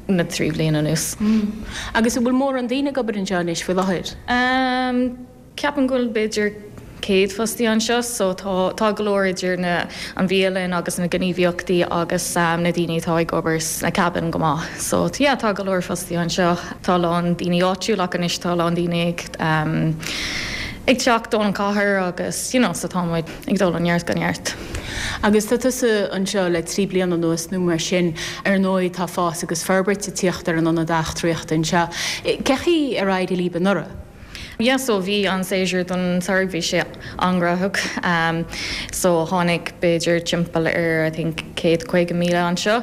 na trí bliana nús. Agus bhfuil mór an daine go an teanis fi láthir. Ceapan gúil beidir céad fostí an seo, so tá golóidir na an bhéalainn agus na gníomhíochtaí agus na daoine tá ag gobars na caban go má. So tá golóir fostí an seo, tá lán daoine áitiú le an is tá lán daoine ag teach dó an cáthair agus sa táid ag dul an neart ganneart. Agus tá an seo le trí bliana an nuas nó mar sin ar nóid tá fás agus ferbert sa tíochttar an anna dachtríocht an seo. Cechaí ar raid líbe nura? Ja, so bhí an séisiir don sarg bhí sé angrathach. So tháinig beidir timpeall ar I think 150,000 an seo.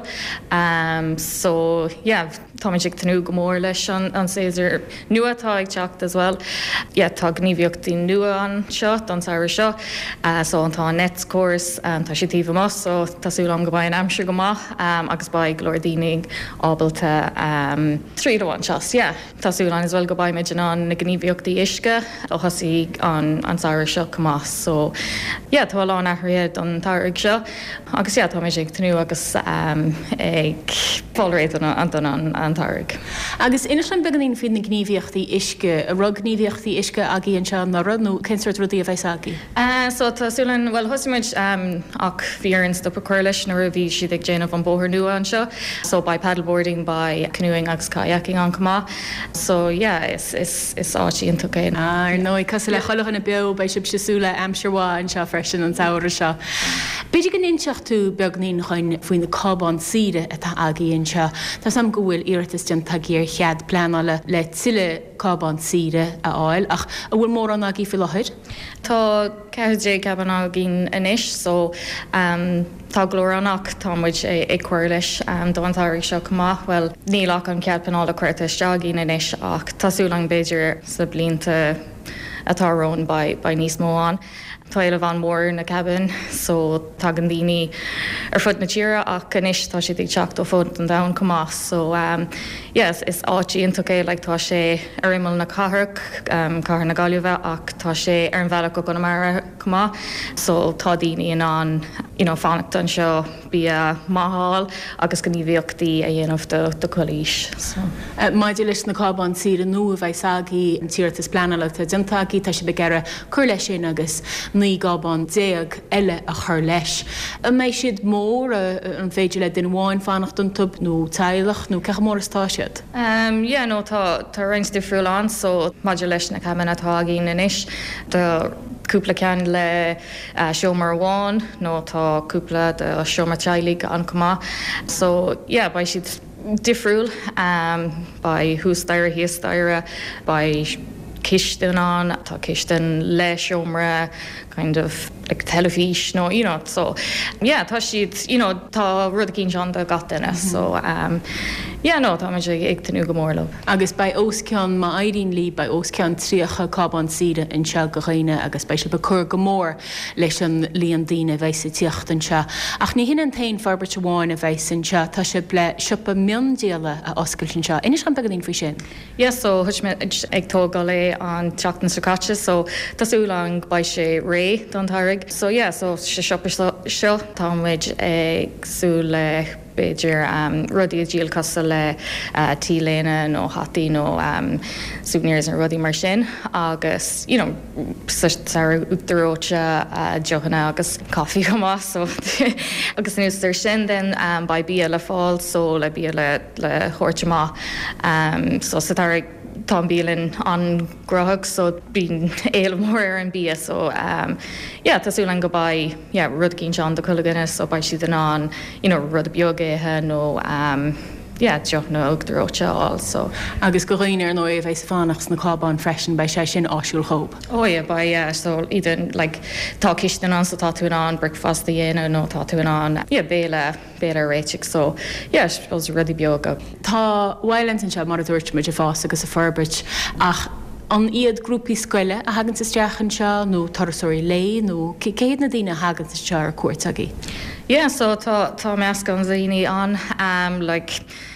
So táid ag tanú go mór leis an séisiir nuatá ag teacht as well. Tá gníomhíochtaí nua an seo don saoir seo. So antá netscores tá sé tíomh mas, so tásúla am go bhaid an amsir go maith agus ba glóir daoine ábalta tríomháin seas. Tásúla an is bhfuil go bhaid méid an na gníomhíochtaí isce ó hasí an saoir seo go maith. So tá lá nachriad an tairg seo. Agus tá méid ag tanú agus ag fáilréad an tairg. Agus inasan beganín fin na gníomhíochtaí isce, a rug gníomhíochtaí isce agé an seán na nó cinsirt rudí a bheith agé? So tásúlan bhfuil thosimid ach bhíann stoppa chuir leis na bhí siad ag déanamh an bóthir nua an seo, so by paddleboarding, by canoeing agus kayaking an cumá. So is áitií an tucéin. Ar nó cos le choilech na beo bei sib siúla amsirhá an seo freisin an saoir seo. Beidir gan inseach tú beagnín chuin faoin na cábán síre atá agaíonn seo. Tá sam go bhfuil iiritas den tagíir chead pleanála le tuile cábán síre a áil ach a bhfuil mór an agaí fi láthir? Tá ceadé ceaban agin inis, so tá glór annach támuid ag chuir leis do an tairg seo cumá. Well, nílach an cead penála chuirta isteagin inis ach tásúlang beidir sa blianta atárón by níos móán. Tá éile bhain mór na cabin, so tá an daoine ar fud na tíre ach inis tá si ag teacht ó fud an dain cumá. So is áitií an tucé le tá sé ar imil na cathairc cathair na Gaillimhe ach tá sé ar an bhealach go gona mar cumá. So tá daoine an fannacht an seo bí máthall agus go gníomhíochtaí a dhéanamh do choilís. Maidir leis na cábán síre nó a bheith agaí an tíirtas pleanálaachta dintaí tá sé be gera chuir leis sin agus ní gábán déag eile a chur leis. Méid siad mór an féidir le den bháin fannacht an tub nó teilech nó cecha mór istá siad? No, tá rins difriúil so maidir leis na cabin atá agin inis. Cúpla cean le seomar bháin nó tá cúpla de seomar teilig an cumá. So ba siad difriúil ba húsdaire híosdaire ba Kisten on, tá Kisten le seomra, kind of like televís, so tá siad, tá rud cín seán de gatainine, so tá muid ag tanú go mór leo. Agus bei osceán má éiríonn lí bei osceán tríocha cábán síre in seo go chéine agus bei se be chur go mór leis an líon daoine bheith sa tíocht an seo. Ach ní hin an tain farbert bháin a bheith san seo, tá se ble sipa miondéala a oscail sin seo. Inis an beganín faoi sin? So thuismid ag tógáil le an teachtain sacáte, so tásúlang bei sé ré don tairg. So so sé sipa seo támuid agsú le beidir rudí a díal cosa le tíléine nó hatí nó souvenirs an rudí mar sin agus uachtaróte Johanna agus coffee go más so agus nústar sin den ba bí le fáil so le bí le chóirte má so sa tá bílinn an grothach so bín éile mór ar an bí so tásúlan go ba rud cín seán do chuileganna so ba siad an rud beagathe nó deoch nó agtaróte áil so. Agus go réine ar nó é bheith fánachs na cábán freisin bei sé sin áisiúil chób. So iad tá cisten an so tá tú an breicfast a dhéana nó tá tú an béle réiteach so suppose rudí beaga. Tá bhhailent an se mar a dúirt muid a fás agus a ferbert ach an iad grúpi scoile a hagann sa streachan seo nó tarasóirí lé nó céad na dtíine hagann sa seo ar cuairt agaí? So tá measc an daoine an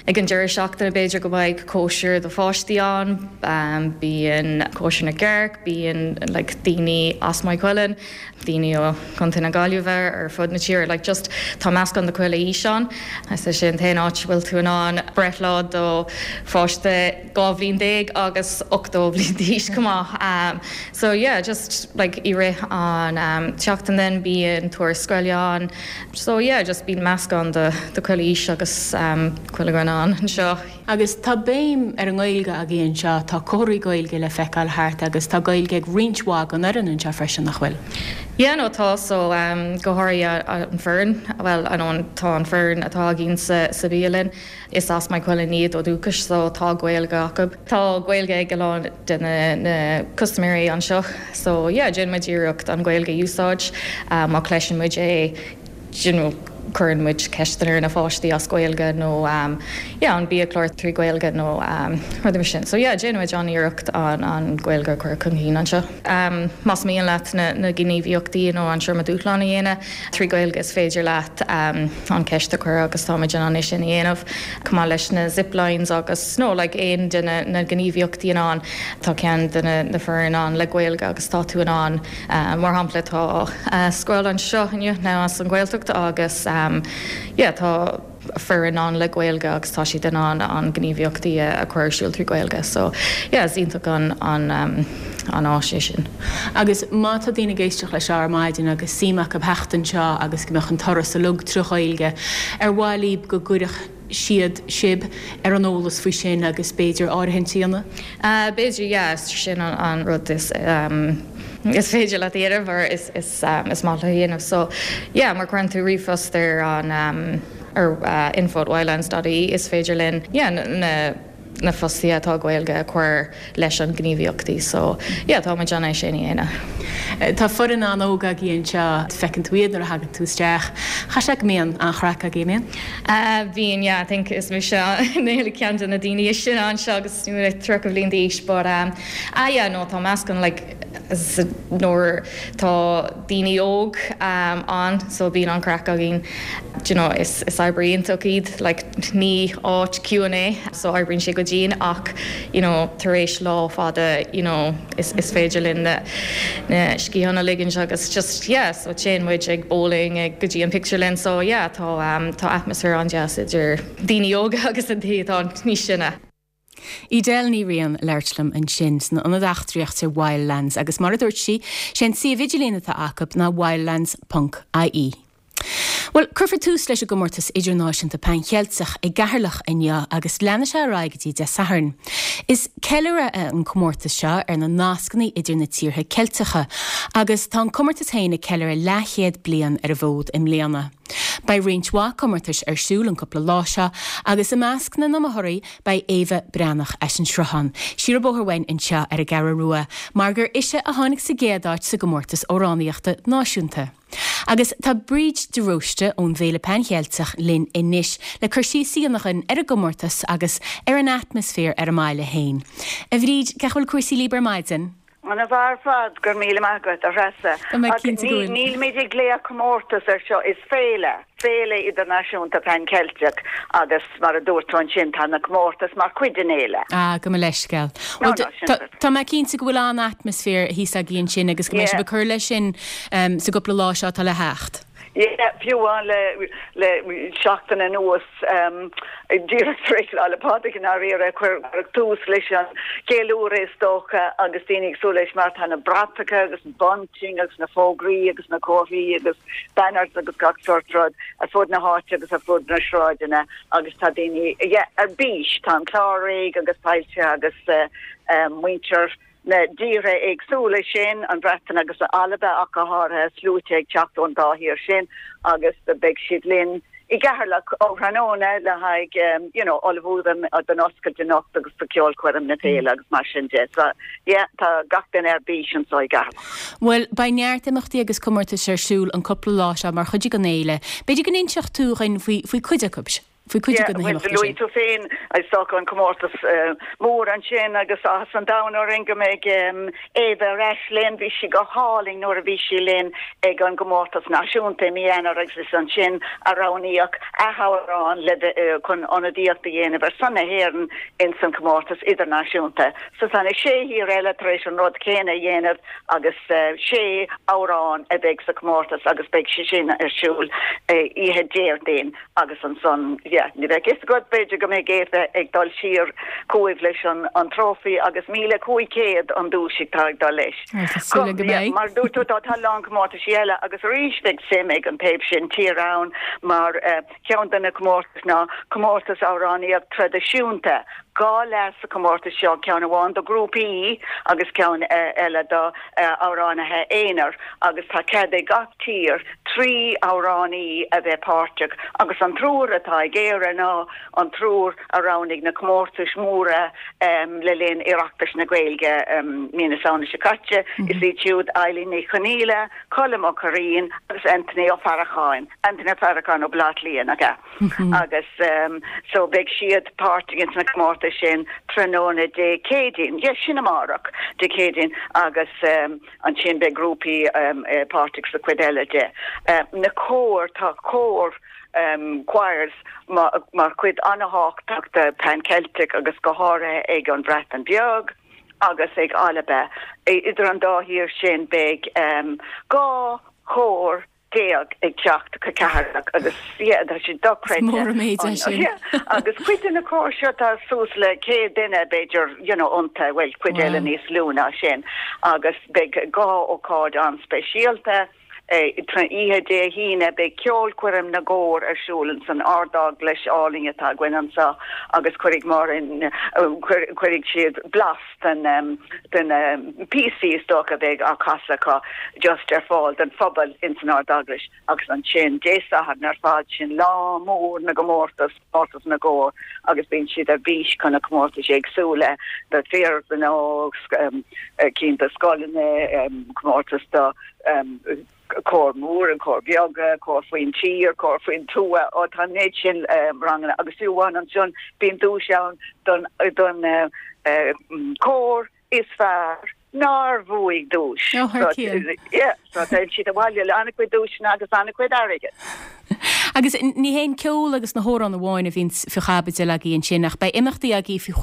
ag an deir seachtain a beidir go bhaid cóisiir do fáistíán, bíon cóisiir na gghearc, bíon daoine as mai cuileann, daoine ó chuntain na gailúbhar ar fud na tíir, just tá measc an do cuile í seán, sa sin ta áit bhfuil tú an breithlád do fáiste 2 bhblionn 10 agus 8 bhblionn 10 cumá. So yeah, just i ré an teachtain then bíon túair scoileán. So yeah, just bíon measc an do cuile í agus cuile gan an seo. Agus tá béim ar an gáilge a gíonn seo tá choirí gailge le feiceáil thart agus tá gailge ag rinsehág an an se freisin nach bhfuil. Yeah, no, tá so gothairí an fearn, well tá an fearn atá ginn sa bhíolinn is as mai cuile níiad ó dúchas so tá gailge acab. Tá gailge ag goláin na customary an seo, so yeah, gin muid díreacht an gailge úsáid má cleisin muid chuann muid ceistear na fáistí as gailge nó an bí chlár trí gailge nó ruidir sin. So yeah, gin muid an íireacht an gailge chuir chunhíín an seo. Mas míon leat na gníomhíochtaí nó an siúrma dúchlána dhéine, trí gailge is féidir leat an ceiste chuir agus táid an is sin dhéanamh, cumá leis na ziplines agus nó éon duine na gníomhíochtaí an tá cean na fearn an le gailge agus táú an mar hampla tá scoil an seo inniu ná as an gailteachta agus tá fearan an le gailge agus tá si den an gníomhíochtaí a chuirsúil trí gailge. So íntaach an áise sin. Agus má tá daoine géisteach le sear maidin agus síach a heachtain seo agus go meach an toras a lug trochailge ar bháilíb go gcuireach siad sib ar an ólas faoi sin agus béidir áirhintíanana? Béidir sin an rud is féidir le éidirh is mála dhéanamh. So mar chuann tú rifast ar an info@wildlands.ie is féidir linn na fostí atá gailge chuir leis an gníomhíochtaí. So tá me John sin dhéana. Tá furan an óga gíonn seo fecinn túiad ar hagan tú isteach. Chaise míon an chracha géimion? Bhíon, I think is mi seo néla ceanta na daoine sin an seo agus nu tro go bblionn díos, but nó tá meascan nóir tá daoine óg an, so bhíon an cracha gin is ebrionnach iad ní áit Q&A, so ebrinn sé go dín ach tar éis lá fada is féidir linn na scíhanna ligann agus just so chéan muid ag bowling ag go dtí an picture linn, so tá atmosfér an jazz idir daoine óga agus an tí tá ní sinna. I déil ní rion leirtlam an sin na anadachtriacht ar Wildlands agus mar a dúirt si sé vigilínata acab na wildlands.ie. Well, curfar tús leis a gomórtas idirnáisiúnta pein chealtach ag gaharlach inne agus lena se raigetí de saharn. Is ceilere an comórtas seo ar na náscannaí idir na tíortha ceilteacha agus tá comórtas héine ceilere lechéad blian ar a bhód im léana. Bei reinshá comórtas ar siúil an coppla láise agus a meascna na mathirí bei Éva Breannach as an sruhan. Siar bóthhain in seo ar a gara rua, mar gur ise a tháinig sa géadáit sa gomórtas óránaíochta náisiúnta. Agus tá bríd de roiste ón bhéle penchéalteach linn inis le chuirsí síanachan ar a gomórtas agus ar an atmosfér ar a máile héin. A bhríd cehfuil cuasí líbar maidin? An a bhar fad gur míle magat a rasa. Níl méidir léa comórtas ar seo is féile idirnáisiúnta penchéalteach agus mar a dúirtáin sin tá na comórtas mar cuidan éile. Go me leisceil. Tá me cinnta go bhfuil an atmosfér hí a gíonn sin agus go méis be chur lei sin sa gopla lá seo tá le hecht. Fiúan le seachtain an nuas dírechtrééis alle pádig an áíre chuir túús leis an géúra is dócha agus déananig sú leis mar na bratacha agus bunting agus na fógraí agus na cóhíí agus banners agus gachsortrod a fud na háte agus a fud na sráidena agus tá daine ar bís tá an chláraigh agus pailte agus muintir na díre agsúla sin an bretan agus alba ach a háthe slúte ag teachún dáhíir sin agus de beg siad linn I gaharlach ó Ranóna le haig olbhúdam a den oscail de nocht agus fa ceol cuirim na téile agus mar sin de. So tá gatain ar bís an só gar. Well, ba neart imachtaí agus cummarta séirsúil an coppla láise mar chuidir go néile. Beidir go inseach túchain faoi cuideacubs. Louis féin sto an komórtas mór an sin agus as an downer ringe meg éver reslin vi si go háling nor a vi si lin ag an gomórtas náisiúnta mianar agus an sin a raníach a hárán le chun anadíocht dhéana ver sanna héan in san komórtas idirnáisiúnta. So san sé hí rééis an rod céna dhéanamh agus sé árán a beg sa komórtas agus beg si sin arsúl ihe déir déin agus an son ni is god beidir go mé géte ag dal sir coibh leis an trófi agus 1,500 an dúsig tá dal leis. Mar dúirtú tá lang máta siile agus rísvig simig an peib sin tírán mar cean denna comórtas áráníag tradiisiúnta. Gá leis a comórtas seo cean bháin do grúpaí agus cean eile do áránathe éonar agus tá cead é gach tír 3 áránaí a bheith páirteach agus an trúr atá géire ná an trúr aránig na comórtas móra le linn iireachtas na Gaeilge mína saona se caite is í siúd Eileen ní Choníile, Colm ó Corín agus Anthony ó Faracháin ó Blatlíon aga agus so beg siad páirteach na comórtas sin tróna de cédin sin amach de cédin agus an sin be grúpi páirteach sa cuideile de na cór tá cór choirs mar cuid anhachtach de Pan Celtic agus go háire ag an bhreat an beag agus ag alabe idir an dáhír sin beg gá chór déag ag teacht go ceach agus si doréid agus cuiin na cóir tá sús le cé duine beidir onta bhfuil cuideile níos lúna sin agus beg gá óáid an speisialta ihe dé híine be ceol cuirim na ggóir arsúlan san ardag leis álinge tá gwenansa agus chuig mar chuig siad blast den PC stocha beg a casacha just fáil den fphobal in san ardaglis agus an sin désa had nar fád sin lá mór na gomórtas na ggóir agus bín siad ar bís chuna gomórtas agsúla de fér den ó cínta scoline gomórtas do cór mór an cór beaga, cór faoin tír, cór faoin túa ó tá néid sin rangan agus siúháin an sin bíon dúseán don cór is fearr nar bhuaig dúis. So si a bhhaile le anna chuid dúis agus anna chuid aige. Agus ní héon ceol agus na hór an bháin a bhín fichabeide le íon sin nach bei imachtaí a fi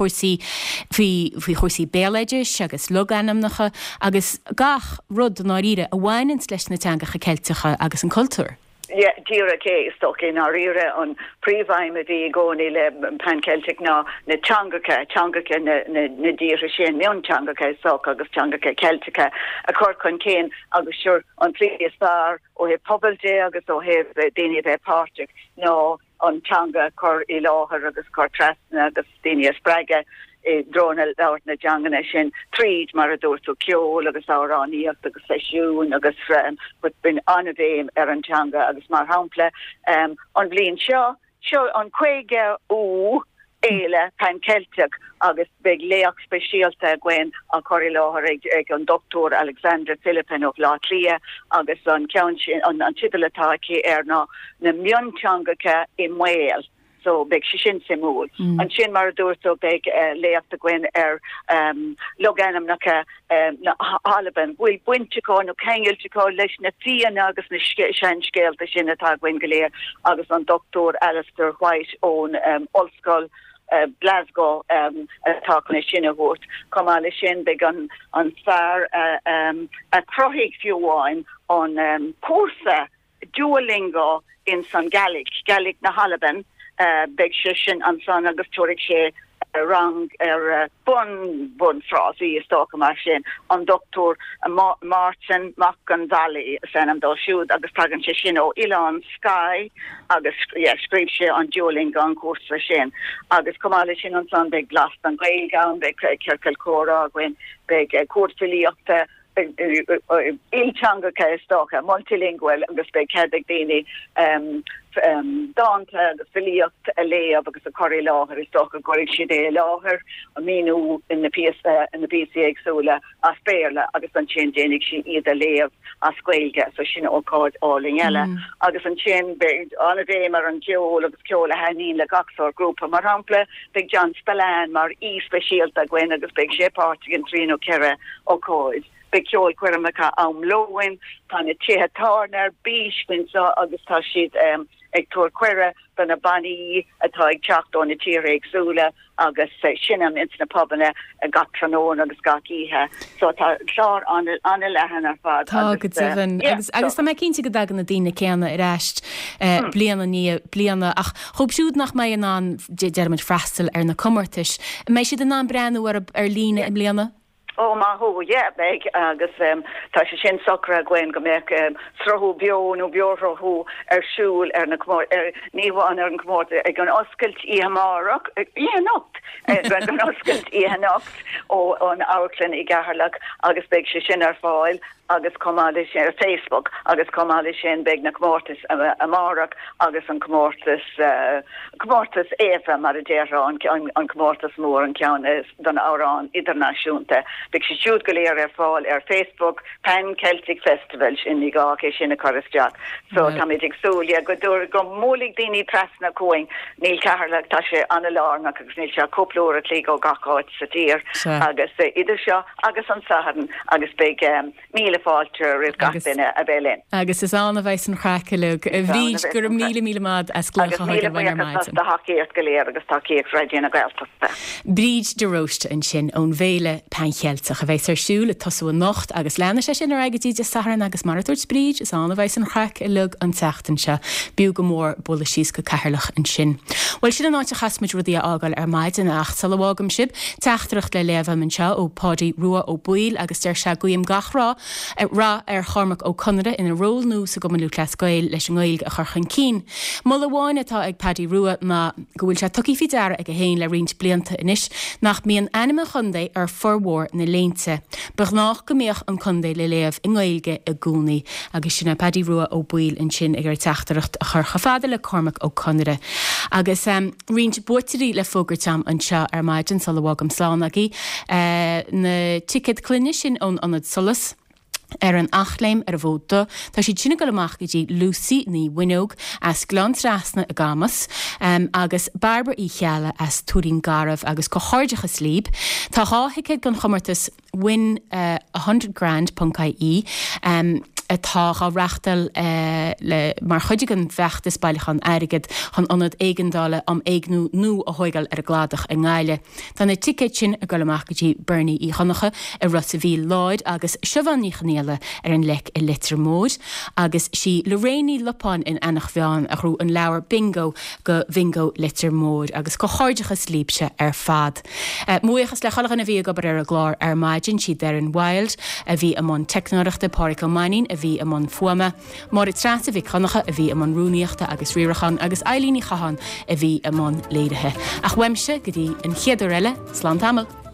chósaí béleidir agus loganamnacha agus gach rud an áíre a bhhainint leis na teangacha Celtacha agus an cultúr. Díra ké stock in áíre an príomhhaimimedí gcónaí le Pan Celtic na teangacha na díra sin mion teangacha soch agus teangacha Celtica a chur chun céin agus siúr an tríos fearr ó heh pobalde agus ó heh daine bheith páirteach nó an teanga chur i láthair agus chur trasna agus daine spreige drona out na jangana sin tríd mar a dúirtú ceol agus áráníocht agus leisiún agus bud bin anadéim an teanga agus mar hapla an bblion seo an chuige ó éile Pan Celtic agus beg léach speisialta gwen a choir láthair ag an Dr. Alexander Philippin ó Blatlíon agus an ceann an tidelatá na mionteangacha i Mhail. So beg si sin simúl. An sin mar dúirtó beg léachta gwen loganam nacha na Halaban. Bhfuil buinteá nó ceingilteá leis na tíana agus na sean scéalta sin atá gwen goléir agus an Dr. Alistair White ón Ulscoil Glasgow tána sinna bhórt comála sin beg an fearr a croigh fiúháin an cuasa Duolingo in san Gaelic na Halaban. Beg sin an san agus tuairig sé rang bun frásí is tócha mar sin an Dr. Martin Maccan Valley san am dá siúd agus tagan sé sin ó Ilan Sky agus scríb sé an Duolingo an cuasa sin agus comála sin an san beg blast an Gaeilge beg ceircail córa gin beg cuatfiliíochta ilteangacha stocha multilingual agus be ceadach daoine dáanta filiocht a léamh agus a choirí láthir is stocha goirigh siad é láthir a míú in na BC agsúla a spéirle agus an sin dénig sin iad a léamh a scoilge so sin ócáid áling eile agus an sin beid anna bhé mar an ceol agus ceol a hanín le gachsor grúpa mar hapla beag John Spillane mar spéisialta gwen agus beag sépáirte an trín ó cere ócáid. Be ceol cuireacha am loin tan tithe tarnar bís vinsa agus tá siad ag túair cuire ben na baní atá ag teachtón na tíre agsúla agus sinam ins na pobanna a gatranón agus gacíthe so tá chlár anna lehan ar fad Tá go dtíhann agus tá mé cinnte go dagan na dtíine céanna i reist bliana ach chóbsúd nach mé an dearmid freistal ar na cumartais mé siad an ná brenn ar lína i bliana Oh ma ho beg agus tá se sin socra gwen go mek srohu bion og biorhu siúl na níhan an gmórt ag an oskult I hamarach nocht an oskult I nocht ó an áclin I gaharlag agus beg se sin ar fáil agus comáile sin ar Facebook agus comáile sin beg na gmórtas amarach agus an gmórtas éfa mar a dérán an gmórtas mór an cean don árán idirnáisiúnta Big she shoot go léir ar fáil ar Facebook Pan Celtic Festival in I gá é sin na Choristeach. So tá mé agsúlia go dúir go mólig daoine trasna coing níl ceharlag tá sé anna lárnach agus níl se cúplóir a lí go gacáid sa tír agus idir seo agus an saharan agus big míle fáiltear rih gatainine a bhelinn. Agus is anna bheits an chracelug a bhríd gur míle mad as glucha haige bhair maidin. Tá haíart go léir agus tá céag réidirna gailtasta. Bríd de roiste an sin ón bhéle Pancheilteach a bheits arsúil a tosú an nocht agus lena sé sin ar aigetí de saharan agus maratúirt bríd is anna bheits an chracelug an teachtain se bú go mór bula síos go cairlach an sin. Well sin an áte chasmid rudí ágáil ar maidin ach salhágam sib teachtarach le leh man seo ó pádaí rua ó buil agus deir se goim gachrá rá ar chormach ó Conra ina ról nó sa go manú clascoil leis an gáil a churchan cín. Mula bháin atá ag padí rua na gohfuil se tuí fi deara ag a héin le rint blianta inis nach míon anime chundé ar forhór na léinte. Bech nach go méoch an chundé le léamh in gáilge a gúnaí agus sinna padí rua ó buil in sin ag ar teachtarach a churcha fada le cormach ó Conra. Agus rint buirtaí le fógartam an seo ar maidin salhágam slánagaí na ticket cluine sin ón anad solas ar an achléim ar bhóta, tá si tuna go amach gotí Lucy ní Winóg as glántrasna a gamas agus Barbara I cheala as túrin garabh agus go háideachas líb. Tá háthicid gan chomartas win 100grand.ie atá á reachtal le mar chuidig an bheachtas bailachan airigid chun anad éigendála am éagnú nó a hoigal ar a gládach a ngáile. Tá na ticket sin a go amach gotí Bernie I chonacha a Rosa bhí láid agus siobhaní chanéala ar an lec I litre mód agus si Lorraine Lopán in annach bheán a chrú an leabhar bingo go bingo litre mód agus go háideachas líbse ar fad. Muochas le chalachan a bhí go ar a glár ar maidin si dar an Wild a bhí amón technoireachta Páric Ó Mainin a bhí amón fuama mar I trasa bhí chonacha a bhí amón rúníochta agus riirachan agus eilíní chahan a bhí amón léirithe. Ach weimse go dtí an chéadar eile slán tamil.